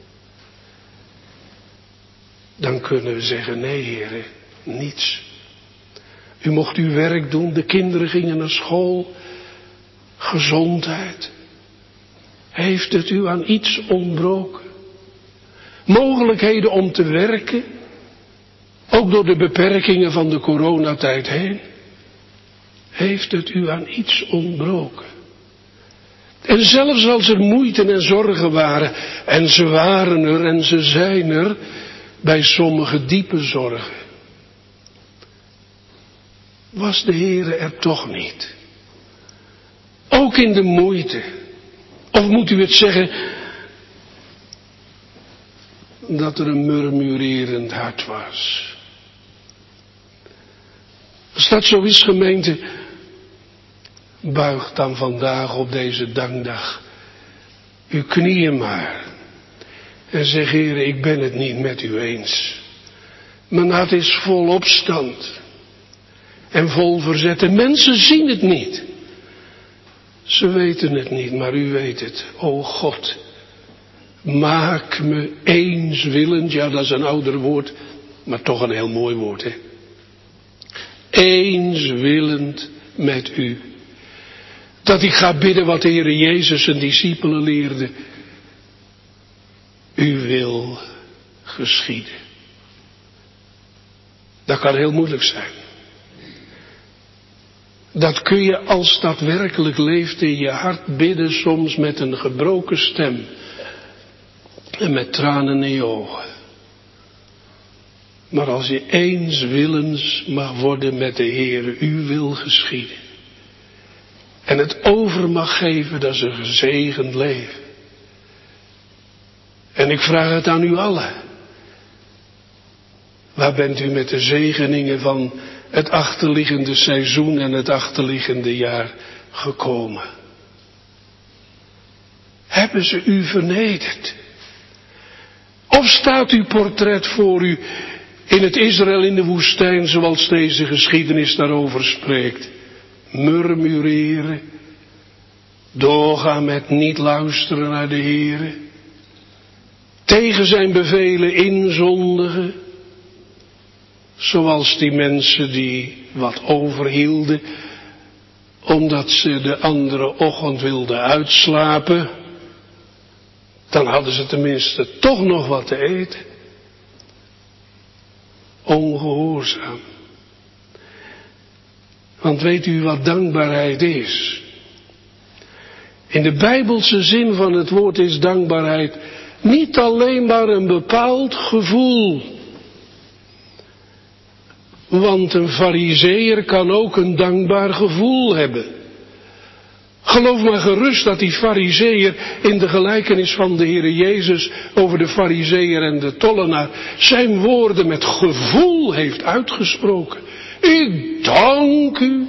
Dan kunnen we zeggen, nee Heere, niets. U mocht uw werk doen, de kinderen gingen naar school, gezondheid. Heeft het u aan iets ontbroken? Mogelijkheden om te werken, ook door de beperkingen van de coronatijd heen. Heeft het u aan iets ontbroken? En zelfs als er moeite en zorgen waren, en ze waren er en ze zijn er, bij sommige diepe zorgen, was de Heere er toch niet. Ook in de moeite. Of moet u het zeggen, dat er een murmurerend hart was. Als dat zo is, gemeente, buig dan vandaag op deze dankdag uw knieën maar. En zeg, Heere, ik ben het niet met u eens. Mijn hart is vol opstand. En vol verzet. En mensen zien het niet. Ze weten het niet, maar u weet het. O God, maak me eenswillend. Ja, dat is een ouder woord, maar toch een heel mooi woord, hè. Eenswillend met u. Dat ik ga bidden wat de Heere Jezus zijn discipelen leerde. U wil geschieden. Dat kan heel moeilijk zijn. Dat kun je als dat werkelijk leeft in je hart bidden, soms met een gebroken stem. En met tranen in je ogen. Maar als je eens willens mag worden met de Heere, u wil geschieden. En het over mag geven, dat is een gezegend leven. En ik vraag het aan u allen. Waar bent u met de zegeningen van het achterliggende seizoen en het achterliggende jaar gekomen? Hebben ze u vernederd? Of staat uw portret voor u in het Israël in de woestijn, zoals deze geschiedenis daarover spreekt? Murmureren, doorgaan met niet luisteren naar de Heere, tegen zijn bevelen inzondigen, zoals die mensen die wat overhielden, omdat ze de andere ochtend wilden uitslapen, dan hadden ze tenminste toch nog wat te eten. Ongehoorzaam. Want weet u wat dankbaarheid is? In de Bijbelse zin van het woord is dankbaarheid niet alleen maar een bepaald gevoel. Want een farizeeër kan ook een dankbaar gevoel hebben. Geloof maar gerust dat die farizeeër in de gelijkenis van de Heere Jezus over de farizeeër en de tollenaar zijn woorden met gevoel heeft uitgesproken. Ik dank u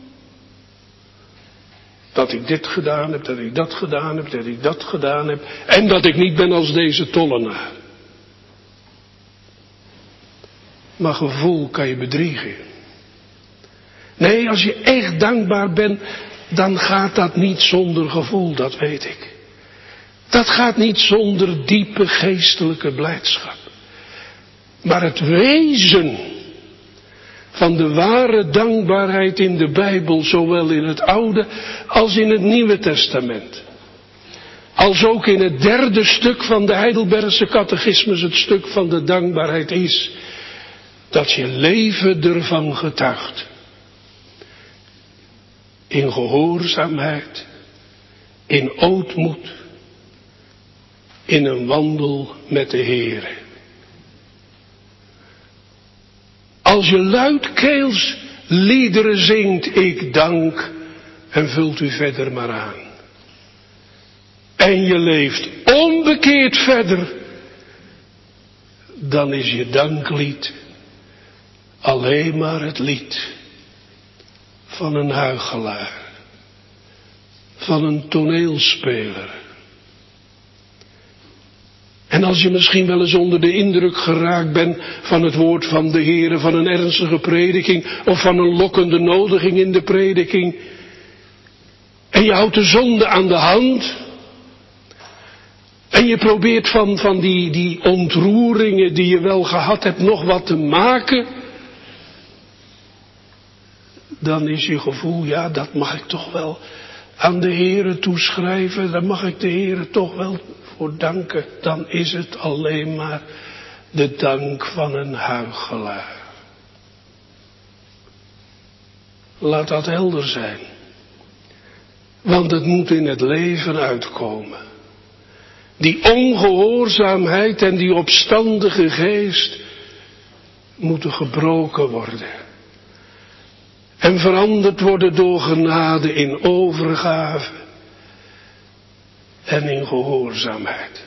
dat ik dit gedaan heb, dat ik dat gedaan heb, dat ik dat gedaan heb en dat ik niet ben als deze tollenaar. Maar gevoel kan je bedriegen. Nee, als je echt dankbaar bent, dan gaat dat niet zonder gevoel, dat weet ik. Dat gaat niet zonder diepe geestelijke blijdschap. Maar het wezen van de ware dankbaarheid in de Bijbel, zowel in het Oude als in het Nieuwe Testament. Als ook in het 3e stuk van de Heidelbergse catechismus het stuk van de dankbaarheid is, dat je leven ervan getuigt. In gehoorzaamheid, in ootmoed, in een wandel met de Heere. Als je luidkeels liederen zingt, ik dank, en vult u verder maar aan. En je leeft onbekeerd verder, dan is je danklied alleen maar het lied van een huichelaar, van een toneelspeler. En als je misschien wel eens onder de indruk geraakt bent van het woord van de Heere, van een ernstige prediking of van een lokkende nodiging in de prediking, en je houdt de zonde aan de hand, en je probeert van die ontroeringen die je wel gehad hebt nog wat te maken, dan is je gevoel, ja, dat mag ik toch wel aan de Heere toeschrijven, daar mag ik de Heere toch wel voor danken. Dan is het alleen maar de dank van een huichelaar. Laat dat helder zijn. Want het moet in het leven uitkomen. Die ongehoorzaamheid en die opstandige geest moeten gebroken worden. En veranderd worden door genade in overgave en in gehoorzaamheid.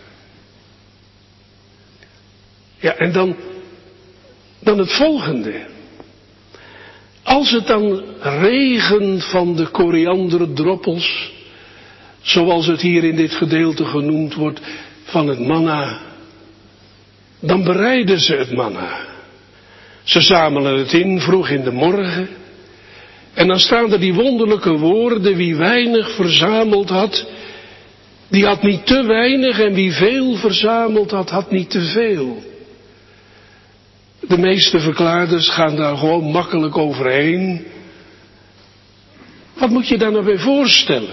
Ja, en dan het volgende. Als het dan regent van de korianderdroppels, zoals het hier in dit gedeelte genoemd wordt, van het manna, dan bereiden ze het manna. Ze zamelen het in vroeg in de morgen. En dan staan er die wonderlijke woorden, wie weinig verzameld had, die had niet te weinig, en wie veel verzameld had, had niet te veel. De meeste verklaarders gaan daar gewoon makkelijk overheen. Wat moet je daar nou bij voorstellen?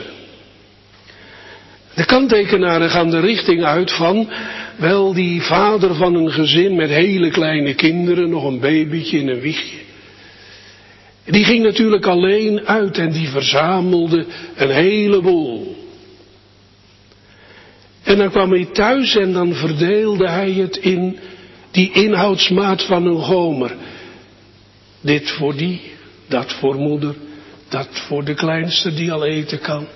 De kanttekenaren gaan de richting uit van, wel, die vader van een gezin met hele kleine kinderen, nog een babytje in een wiegje. Die ging natuurlijk alleen uit en die verzamelde een heleboel. En dan kwam hij thuis en dan verdeelde hij het in die inhoudsmaat van een gomer. Dit voor die, dat voor moeder, dat voor de kleinste die al eten kan.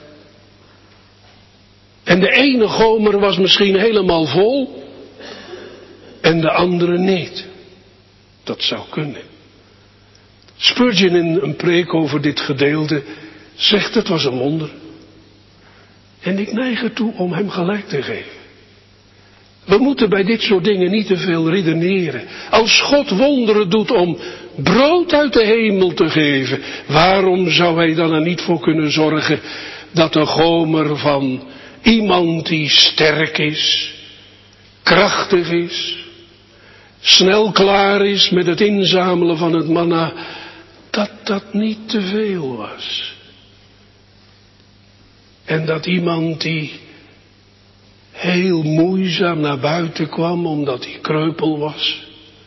En de ene gomer was misschien helemaal vol en de andere niet. Dat zou kunnen. Spurgeon in een preek over dit gedeelte zegt het was een wonder. En ik neig ertoe om hem gelijk te geven. We moeten bij dit soort dingen niet te veel redeneren. Als God wonderen doet om brood uit de hemel te geven, waarom zou hij dan er niet voor kunnen zorgen dat de gomer van iemand die sterk is, krachtig is, snel klaar is met het inzamelen van het manna, dat niet te veel was. En dat iemand die heel moeizaam naar buiten kwam omdat hij kreupel was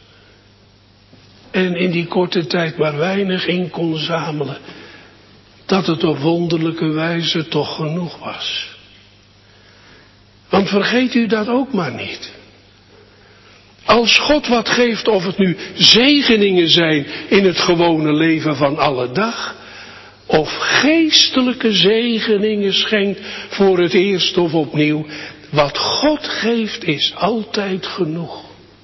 en in die korte tijd maar weinig in kon zamelen, dat het op wonderlijke wijze toch genoeg was. Want vergeet u dat ook maar niet. Als God wat geeft, of het nu zegeningen zijn in het gewone leven van alle dag, of geestelijke zegeningen schenkt voor het eerst of opnieuw, wat God geeft is altijd genoeg.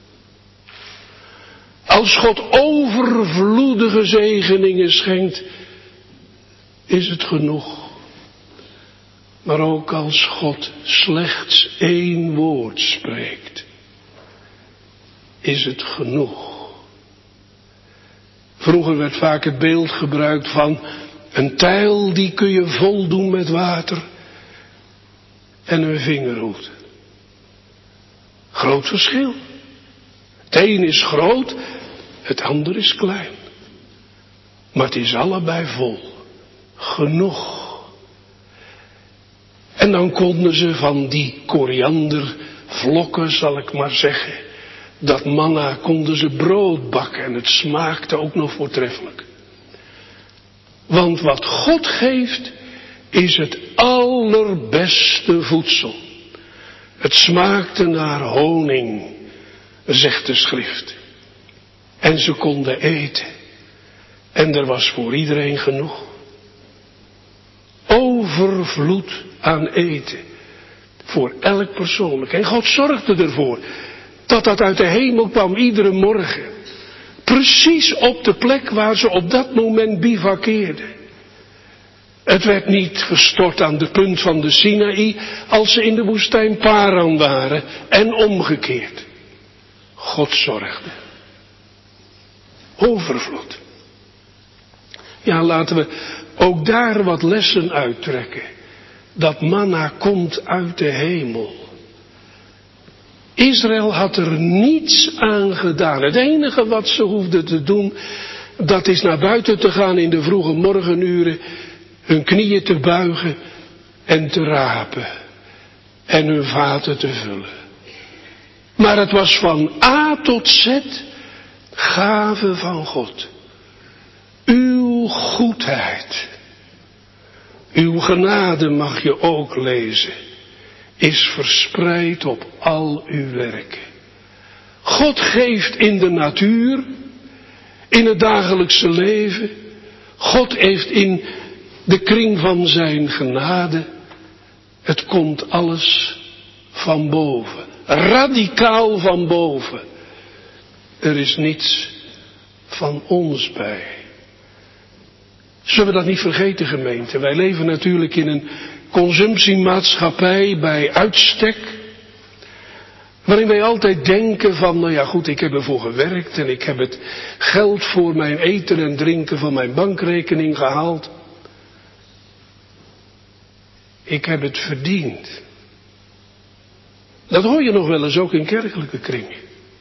Als God overvloedige zegeningen schenkt, is het genoeg. Maar ook als God slechts 1 woord spreekt, is het genoeg. Vroeger werd vaak het beeld gebruikt van een tijl die kun je voldoen met water en een vingerhoed. Groot verschil. Het een is groot, het ander is klein. Maar het is allebei vol. Genoeg. En dan konden ze van die koriandervlokken, zal ik maar zeggen, dat manna, konden ze brood bakken en het smaakte ook nog voortreffelijk. Want wat God geeft is het allerbeste voedsel. Het smaakte naar honing, zegt de schrift. En ze konden eten. En er was voor iedereen genoeg. Overvloed aan eten. Voor elk persoonlijk. En God zorgde ervoor dat dat uit de hemel kwam iedere morgen. Precies op de plek waar ze op dat moment bivakkeerden. Het werd niet gestort aan de punt van de Sinaï als ze in de woestijn Paran waren en omgekeerd. God zorgde. Overvloed. Ja, laten we ook daar wat lessen uittrekken. Dat manna komt uit de hemel. Israël had er niets aan gedaan. Het enige wat ze hoefden te doen, dat is naar buiten te gaan in de vroege morgenuren, hun knieën te buigen en te rapen en hun vaten te vullen. Maar het was van A tot Z gave van God. Uw goedheid, uw genade mag je ook lezen, is verspreid op al uw werken. God geeft in de natuur, in het dagelijkse leven. God heeft in de kring van zijn genade. Het komt alles van boven. Radicaal van boven. Er is niets van ons bij. Zullen we dat niet vergeten, gemeente? Wij leven natuurlijk in een consumptiemaatschappij bij uitstek. Waarin wij altijd denken van, nou ja goed, ik heb ervoor gewerkt en ik heb het geld voor mijn eten en drinken van mijn bankrekening gehaald. Ik heb het verdiend. Dat hoor je nog wel eens ook in kerkelijke kringen.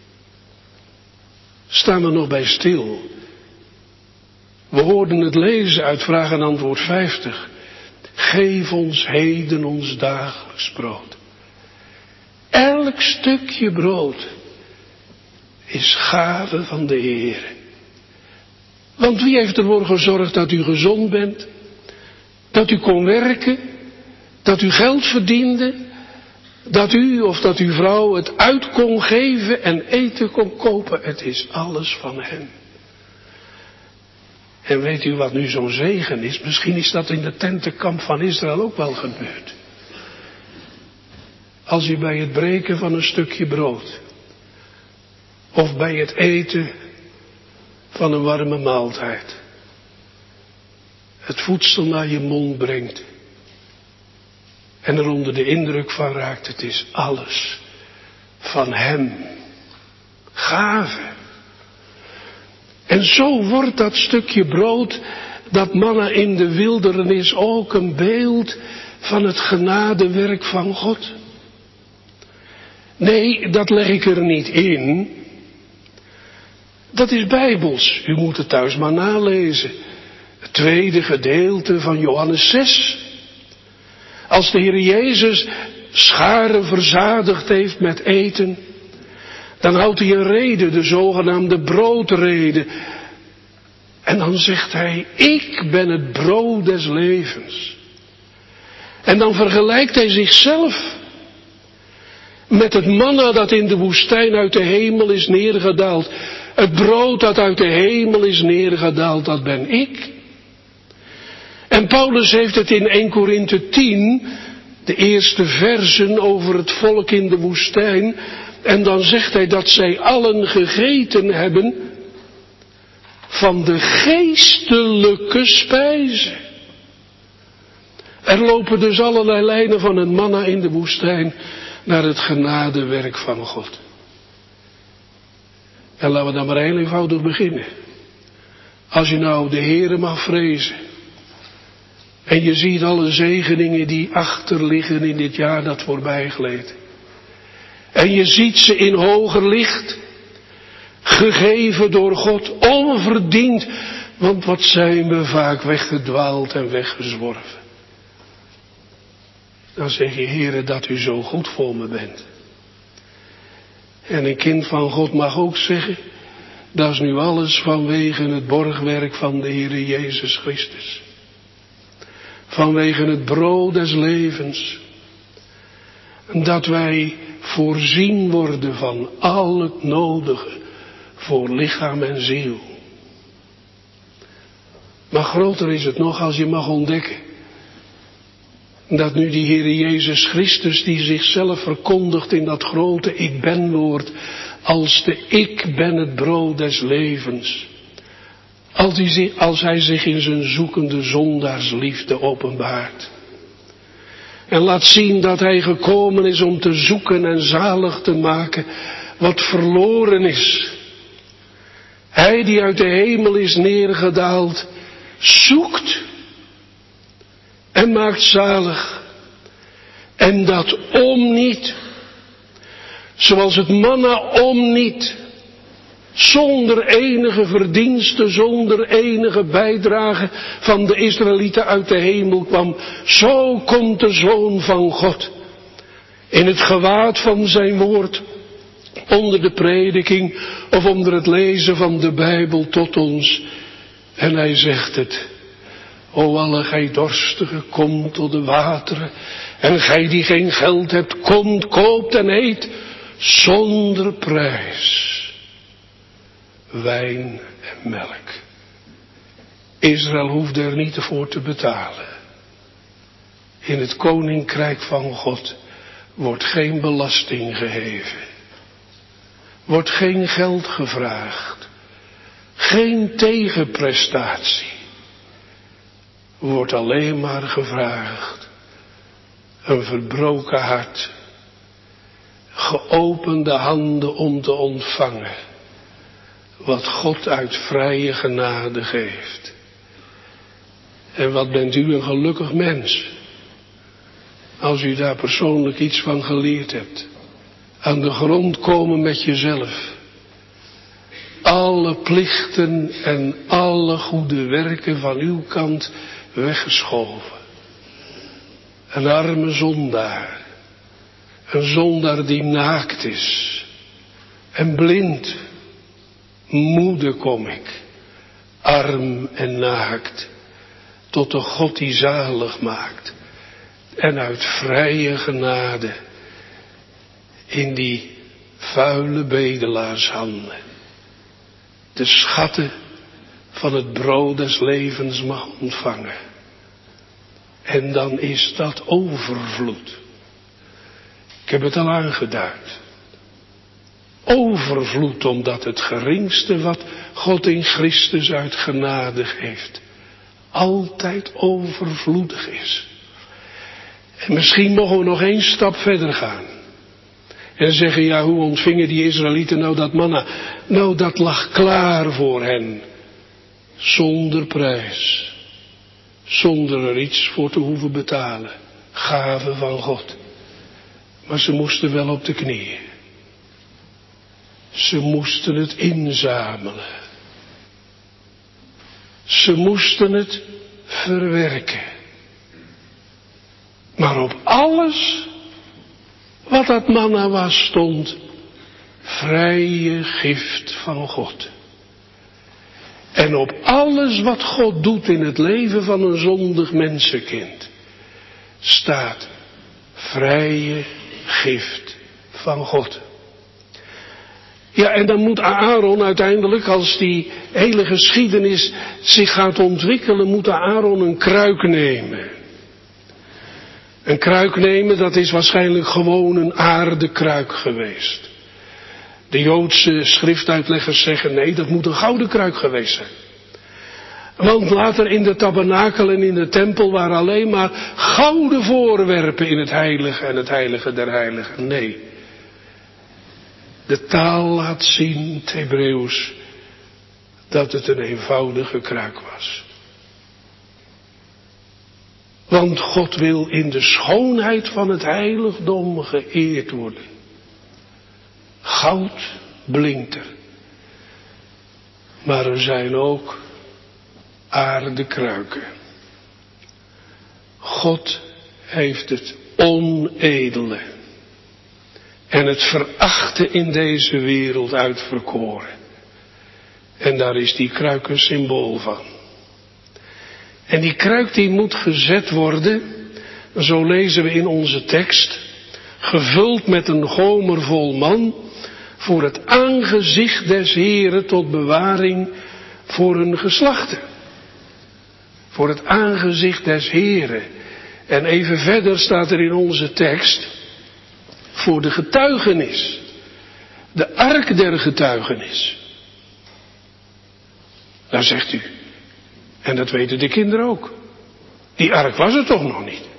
Staan we nog bij stil. We hoorden het lezen uit vraag en antwoord 50. Geef ons heden ons dagelijks brood. Elk stukje brood is gave van de Heer. Want wie heeft ervoor gezorgd dat u gezond bent? Dat u kon werken? Dat u geld verdiende? Dat u of dat uw vrouw het uit kon geven en eten kon kopen? Het is alles van hem. En weet u wat nu zo'n zegen is? Misschien is dat in de tentenkamp van Israël ook wel gebeurd. Als u bij het breken van een stukje brood, of bij het eten van een warme maaltijd, het voedsel naar je mond brengt en er onder de indruk van raakt, het is alles van hem. Gave. En zo wordt dat stukje brood, dat manna in de wildernis, ook een beeld van het genadewerk van God. Nee, dat leg ik er niet in. Dat is bijbels. U moet het thuis maar nalezen. Het tweede gedeelte van Johannes 6. Als de Heer Jezus scharen verzadigd heeft met eten, dan houdt hij een rede, de zogenaamde broodrede. En dan zegt hij, ik ben het brood des levens. En dan vergelijkt hij zichzelf met het manna dat in de woestijn uit de hemel is neergedaald. Het brood dat uit de hemel is neergedaald, dat ben ik. En Paulus heeft het in 1 Korinthe 10, de eerste versen over het volk in de woestijn. En dan zegt hij dat zij allen gegeten hebben van de geestelijke spijze. Er lopen dus allerlei lijnen van het manna in de woestijn naar het genadewerk van God. En laten we dan maar heel eenvoudig beginnen. Als je nou de Heere mag vrezen. En je ziet alle zegeningen die achterliggen in dit jaar dat voorbij gleed. En je ziet ze in hoger licht. Gegeven door God, onverdiend. Want wat zijn we vaak weggedwaald en weggezworven. Dan zeg je, Heere, dat u zo goed voor me bent. En een kind van God mag ook zeggen, dat is nu alles vanwege het borgwerk van de Heere Jezus Christus. Vanwege het brood des levens. Dat wij voorzien worden van al het nodige voor lichaam en ziel. Maar groter is het nog als je mag ontdekken dat nu die Heere Jezus Christus die zichzelf verkondigt in dat grote ik ben woord, als de ik ben het brood des levens. Als hij zich in zijn zoekende zondaarsliefde openbaart. En laat zien dat hij gekomen is om te zoeken en zalig te maken wat verloren is. Hij die uit de hemel is neergedaald, zoekt en maakt zalig. En dat om niet. Zoals het manna om niet. Zonder enige verdienste, zonder enige bijdrage van de Israëlieten uit de hemel kwam. Zo komt de Zoon van God. In het gewaad van zijn woord. Onder de prediking of onder het lezen van de Bijbel tot ons. En hij zegt het. O alle gij dorstigen, kom tot de wateren. En gij die geen geld hebt, komt, koopt en eet. Zonder prijs. Wijn en melk. Israël hoeft er niet voor te betalen. In het koninkrijk van God wordt geen belasting geheven. Wordt geen geld gevraagd. Geen tegenprestatie. Wordt alleen maar gevraagd. Een verbroken hart. Geopende handen om te ontvangen. Wat God uit vrije genade geeft. En wat bent u een gelukkig mens. Als u daar persoonlijk iets van geleerd hebt. Aan de grond komen met jezelf. Alle plichten en alle goede werken van uw kant weggeschoven. Een arme zondaar. Een zondaar die naakt is. En blind. Moede kom ik. Arm en naakt. Tot de God die zalig maakt. En uit vrije genade. In die vuile bedelaarshanden. De schatten van het brood des levens mag ontvangen. En dan is dat overvloed. Ik heb het al aangeduid. Overvloed omdat het geringste wat God in Christus uit genade geeft. Altijd overvloedig is. En misschien mogen we nog 1 stap verder gaan. En zeggen, ja, hoe ontvingen die Israëlieten nou dat manna? Nou, dat lag klaar voor hen. Zonder prijs. Zonder er iets voor te hoeven betalen. Gave van God. Maar ze moesten wel op de knieën. Ze moesten het inzamelen. Ze moesten het verwerken. Maar op alles wat dat manna was stond, vrije gift van God. En op alles wat God doet in het leven van een zondig mensenkind, staat vrije gift van God. Ja, en dan moet Aaron uiteindelijk, als die hele geschiedenis zich gaat ontwikkelen, moet Aaron een kruik nemen. Een kruik nemen, dat is waarschijnlijk gewoon een aardekruik geweest. De Joodse schriftuitleggers zeggen, nee, dat moet een gouden kruik geweest zijn. Want later in de tabernakel en in de tempel waren alleen maar gouden voorwerpen in het heilige en het heilige der heiligen. Nee. De taal laat zien, het Hebreeuws, dat het een eenvoudige kruik was. Want God wil in de schoonheid van het heiligdom geëerd worden. Goud blinkt er. Maar er zijn ook aardekruiken. God heeft het onedele en het verachte in deze wereld uitverkoren. En daar is die kruik een symbool van. En die kruik die moet gezet worden, zo lezen we in onze tekst, gevuld met een gomer vol man, voor het aangezicht des Heren tot bewaring voor hun geslachten. Voor het aangezicht des Heren. En even verder staat er in onze tekst, voor de getuigenis. De ark der getuigenis. Daar zegt u, en dat weten de kinderen ook, die ark was er toch nog niet.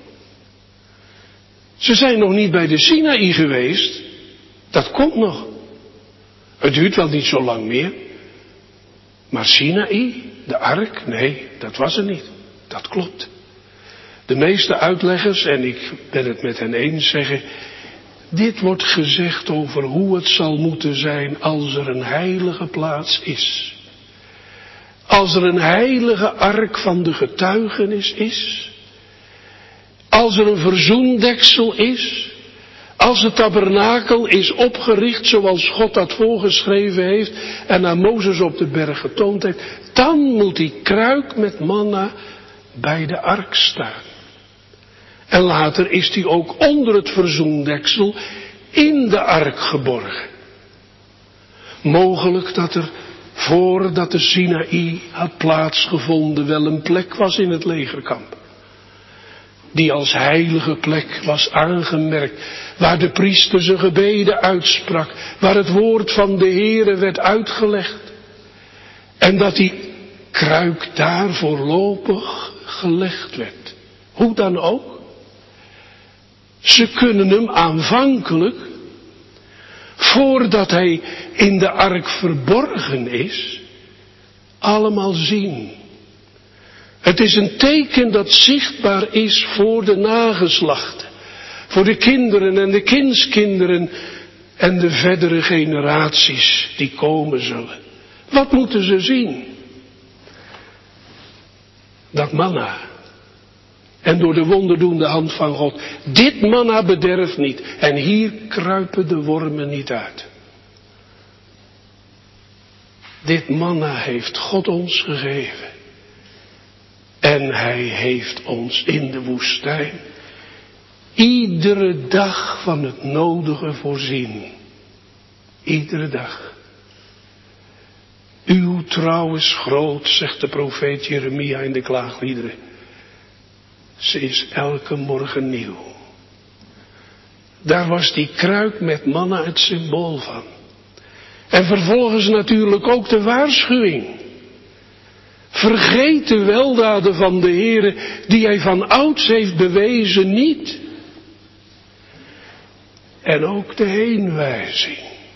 Ze zijn nog niet bij de Sinaï geweest, dat komt nog. Het duurt wel niet zo lang meer. Maar Sinaï, de ark, nee, dat was er niet. Dat klopt. De meeste uitleggers, en ik ben het met hen eens, zeggen, dit wordt gezegd over hoe het zal moeten zijn als er een heilige plaats is. Als er een heilige ark van de getuigenis is. Als er een verzoendeksel is. Als het tabernakel is opgericht zoals God dat voorgeschreven heeft en aan Mozes op de berg getoond heeft, dan moet die kruik met manna bij de ark staan. En later is die ook onder het verzoendeksel in de ark geborgen. Mogelijk dat er voordat de Sinaï had plaatsgevonden wel een plek was in het legerkamp. Die als heilige plek was aangemerkt, waar de priester zijn gebeden uitsprak, waar het woord van de Heere werd uitgelegd. En dat die kruik daar voorlopig gelegd werd. Hoe dan ook. Ze kunnen hem aanvankelijk, voordat hij in de ark verborgen is, allemaal zien. Het is een teken dat zichtbaar is voor de nageslachten, voor de kinderen en de kindskinderen en de verdere generaties die komen zullen. Wat moeten ze zien? Dat manna. En door de wonderdoende hand van God. Dit manna bederft niet. En hier kruipen de wormen niet uit. Dit manna heeft God ons gegeven. En hij heeft ons in de woestijn iedere dag van het nodige voorzien. Iedere dag. Uw trouw is groot, zegt de profeet Jeremia in de klaagliederen. Ze is elke morgen nieuw. Daar was die kruik met manna het symbool van. En vervolgens natuurlijk ook de waarschuwing. Vergeet de weldaden van de Heere die hij van ouds heeft bewezen niet. En ook de heenwijzing.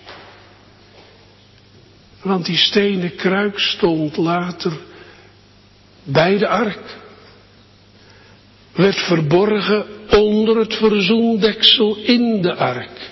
Want die stenen kruik stond later bij de ark. Werd verborgen onder het verzoendeksel in de ark.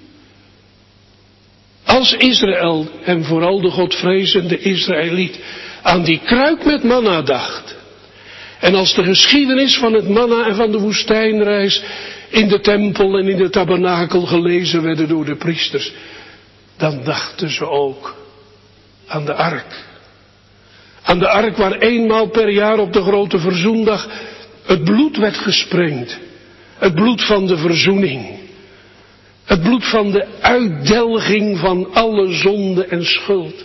Als Israël, en vooral de godvrezende Israëliet, aan die kruik met manna dacht. En als de geschiedenis van het manna en van de woestijnreis in de tempel en in de tabernakel gelezen werden door de priesters, dan dachten ze ook aan de ark. Aan de ark waar eenmaal per jaar op de grote verzoendag het bloed werd gesprengd. Het bloed van de verzoening. Het bloed van de uitdelging van alle zonde en schuld.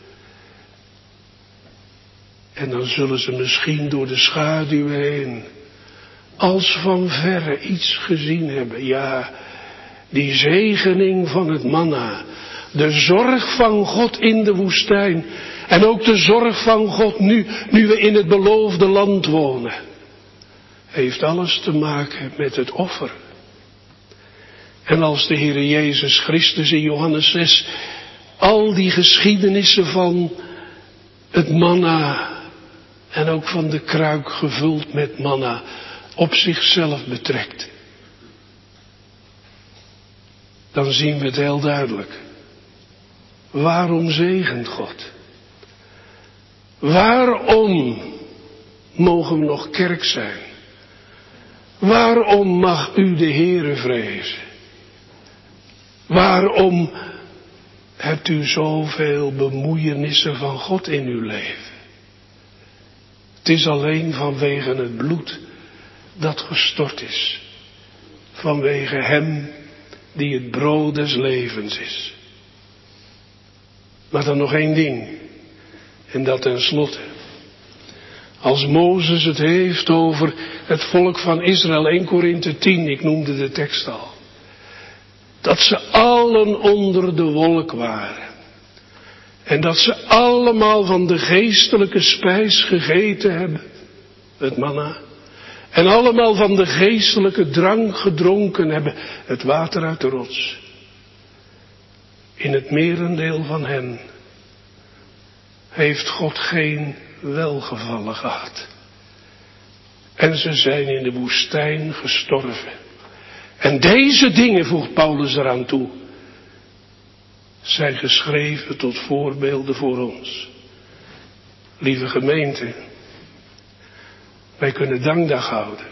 En dan zullen ze misschien door de schaduw heen, als van verre iets gezien hebben. Ja, die zegening van het manna. De zorg van God in de woestijn. En ook de zorg van God nu we in het beloofde land wonen. Heeft alles te maken met het offer. En als de Heere Jezus Christus in Johannes 6 al die geschiedenissen van het manna en ook van de kruik gevuld met manna op zichzelf betrekt, dan zien we het heel duidelijk. Waarom zegent God? Waarom mogen we nog kerk zijn? Waarom mag u de Heere vrezen? Waarom hebt u zoveel bemoeienissen van God in uw leven? Het is alleen vanwege het bloed dat gestort is. Vanwege Hem die het brood des levens is. Maar dan nog één ding. En dat tenslotte. Als Mozes het heeft over het volk van Israël, 1 Korinthe 10, ik noemde de tekst al. Dat ze allen onder de wolk waren. En dat ze allemaal van de geestelijke spijs gegeten hebben. Het manna. En allemaal van de geestelijke drank gedronken hebben. Het water uit de rots. In het merendeel van hen heeft God geen welgevallen gehad. En ze zijn in de woestijn gestorven. En deze dingen, voegt Paulus eraan toe, zijn geschreven tot voorbeelden voor ons. Lieve gemeente, wij kunnen dankdag houden.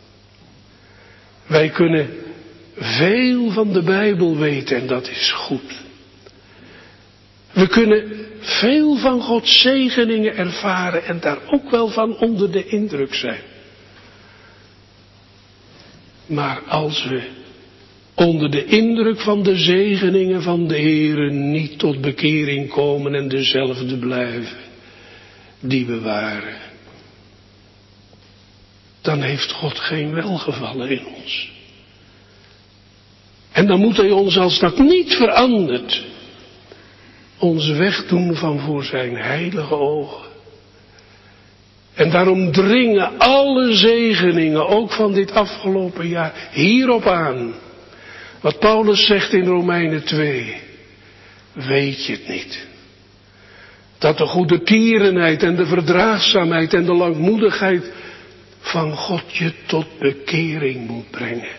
Wij kunnen veel van de Bijbel weten en dat is goed. We kunnen veel van Gods zegeningen ervaren en daar ook wel van onder de indruk zijn. Maar als we onder de indruk van de zegeningen van de Heere niet tot bekering komen en dezelfde blijven die we waren, dan heeft God geen welgevallen in ons. En dan moet Hij ons, als dat niet verandert, ons wegdoen van voor zijn heilige ogen. En daarom dringen alle zegeningen, ook van dit afgelopen jaar, hierop aan. Wat Paulus zegt in Romeinen 2. Weet je het niet? Dat de goede tierenheid en de verdraagzaamheid en de langmoedigheid van God je tot bekering moet brengen.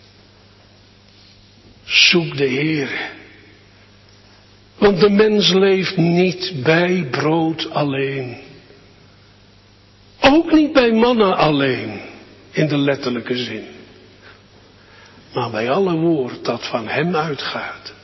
Zoek de Heere. Want de mens leeft niet bij brood alleen. Ook niet bij manna alleen, in de letterlijke zin. Maar bij alle woord dat van Hem uitgaat.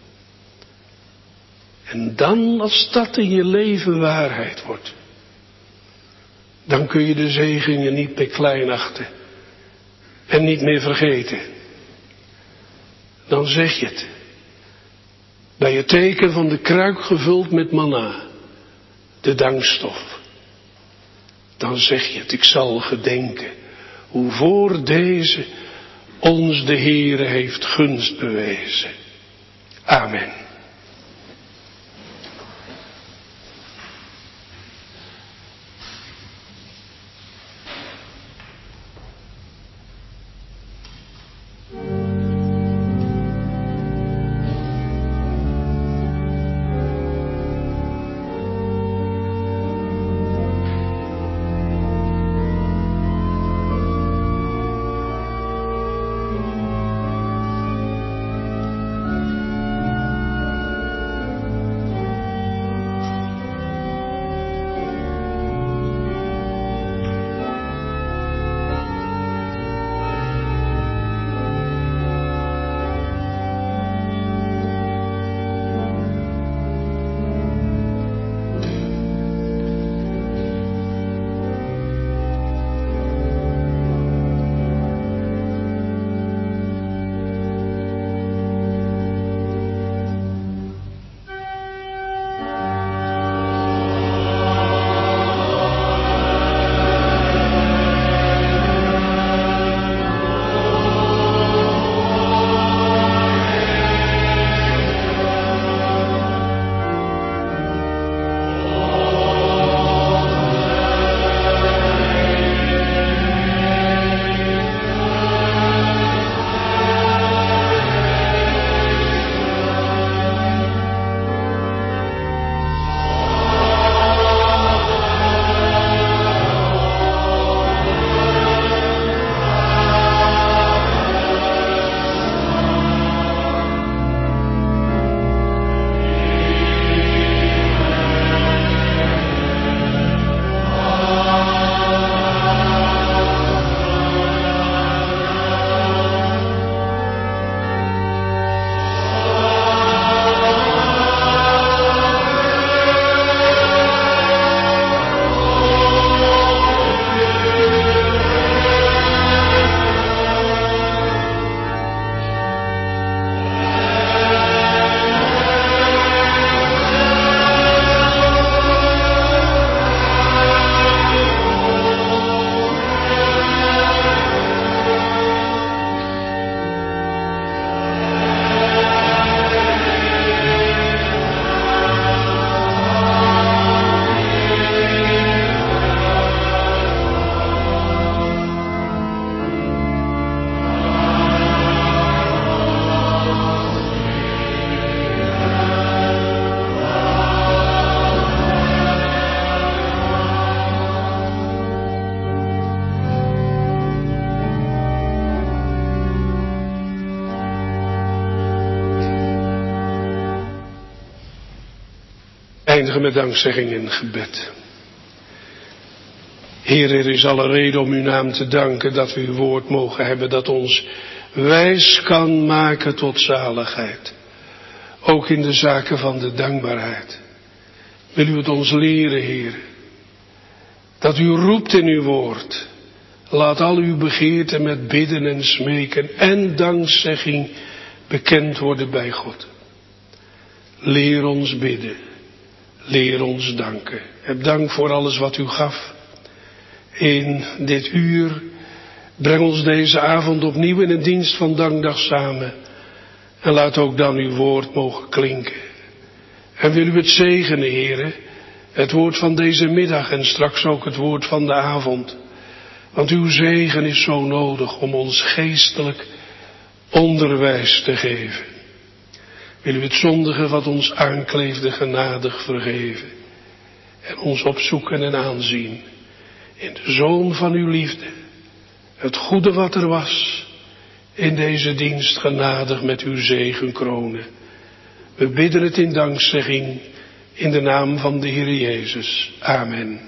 En dan, als dat in je leven waarheid wordt, dan kun je de zegeningen niet meer klein achten en niet meer vergeten. Dan zeg je het. Bij het teken van de kruik gevuld met manna, de dankstof. Dan zeg je het, ik zal gedenken hoe voor deze ons de Heere heeft gunst bewezen. Amen. eindigen met dankzegging en gebed. Heer, er is alle reden om uw naam te danken dat we uw woord mogen hebben, dat ons wijs kan maken tot zaligheid. Ook in de zaken van de dankbaarheid. Wil u het ons leren, Heer, dat u roept in uw woord. Laat al uw begeerten met bidden en smeken en dankzegging bekend worden bij God. Leer ons bidden. Leer ons danken. Heb dank voor alles wat u gaf. In dit uur, breng ons deze avond opnieuw in een dienst van dankdag samen. En laat ook dan uw woord mogen klinken. En wil u het zegenen, Heere, het woord van deze middag en straks ook het woord van de avond. Want uw zegen is zo nodig om ons geestelijk onderwijs te geven. Wil u het zondige wat ons aankleefde genadig vergeven. En ons opzoeken en aanzien. In de Zoon van uw liefde. Het goede wat er was. In deze dienst genadig met uw zegen kronen. We bidden het in dankzegging. In de naam van de Heer Jezus. Amen.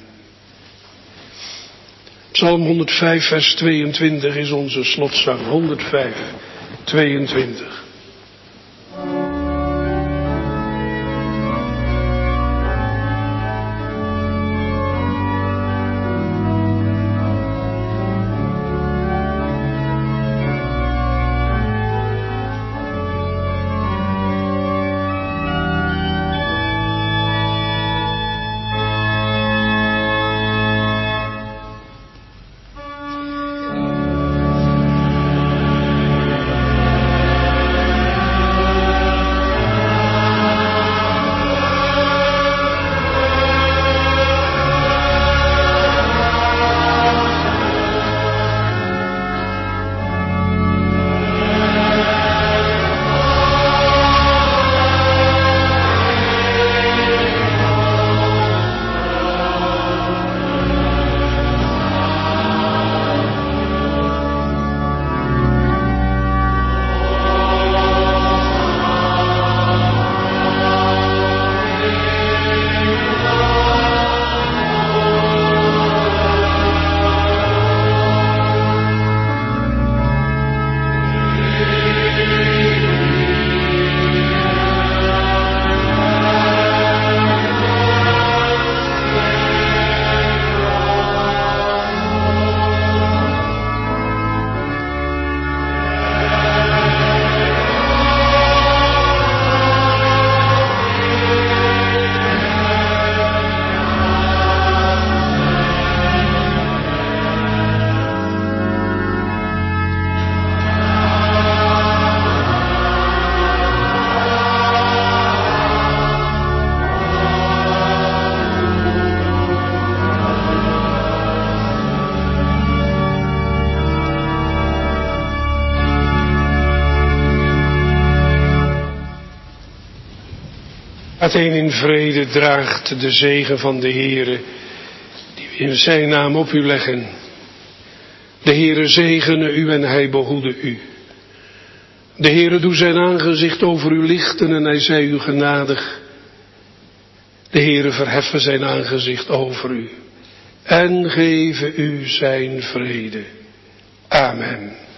Psalm 105 vers 22 is onze slotzang. 105, 22. Athene in vrede draagt de zegen van de Heere, die we in zijn naam op u leggen. De Heere zegene u en hij behoede u. De Heere doe zijn aangezicht over u lichten en hij zij u genadig. De Heere verheffen zijn aangezicht over u en geven u zijn vrede. Amen.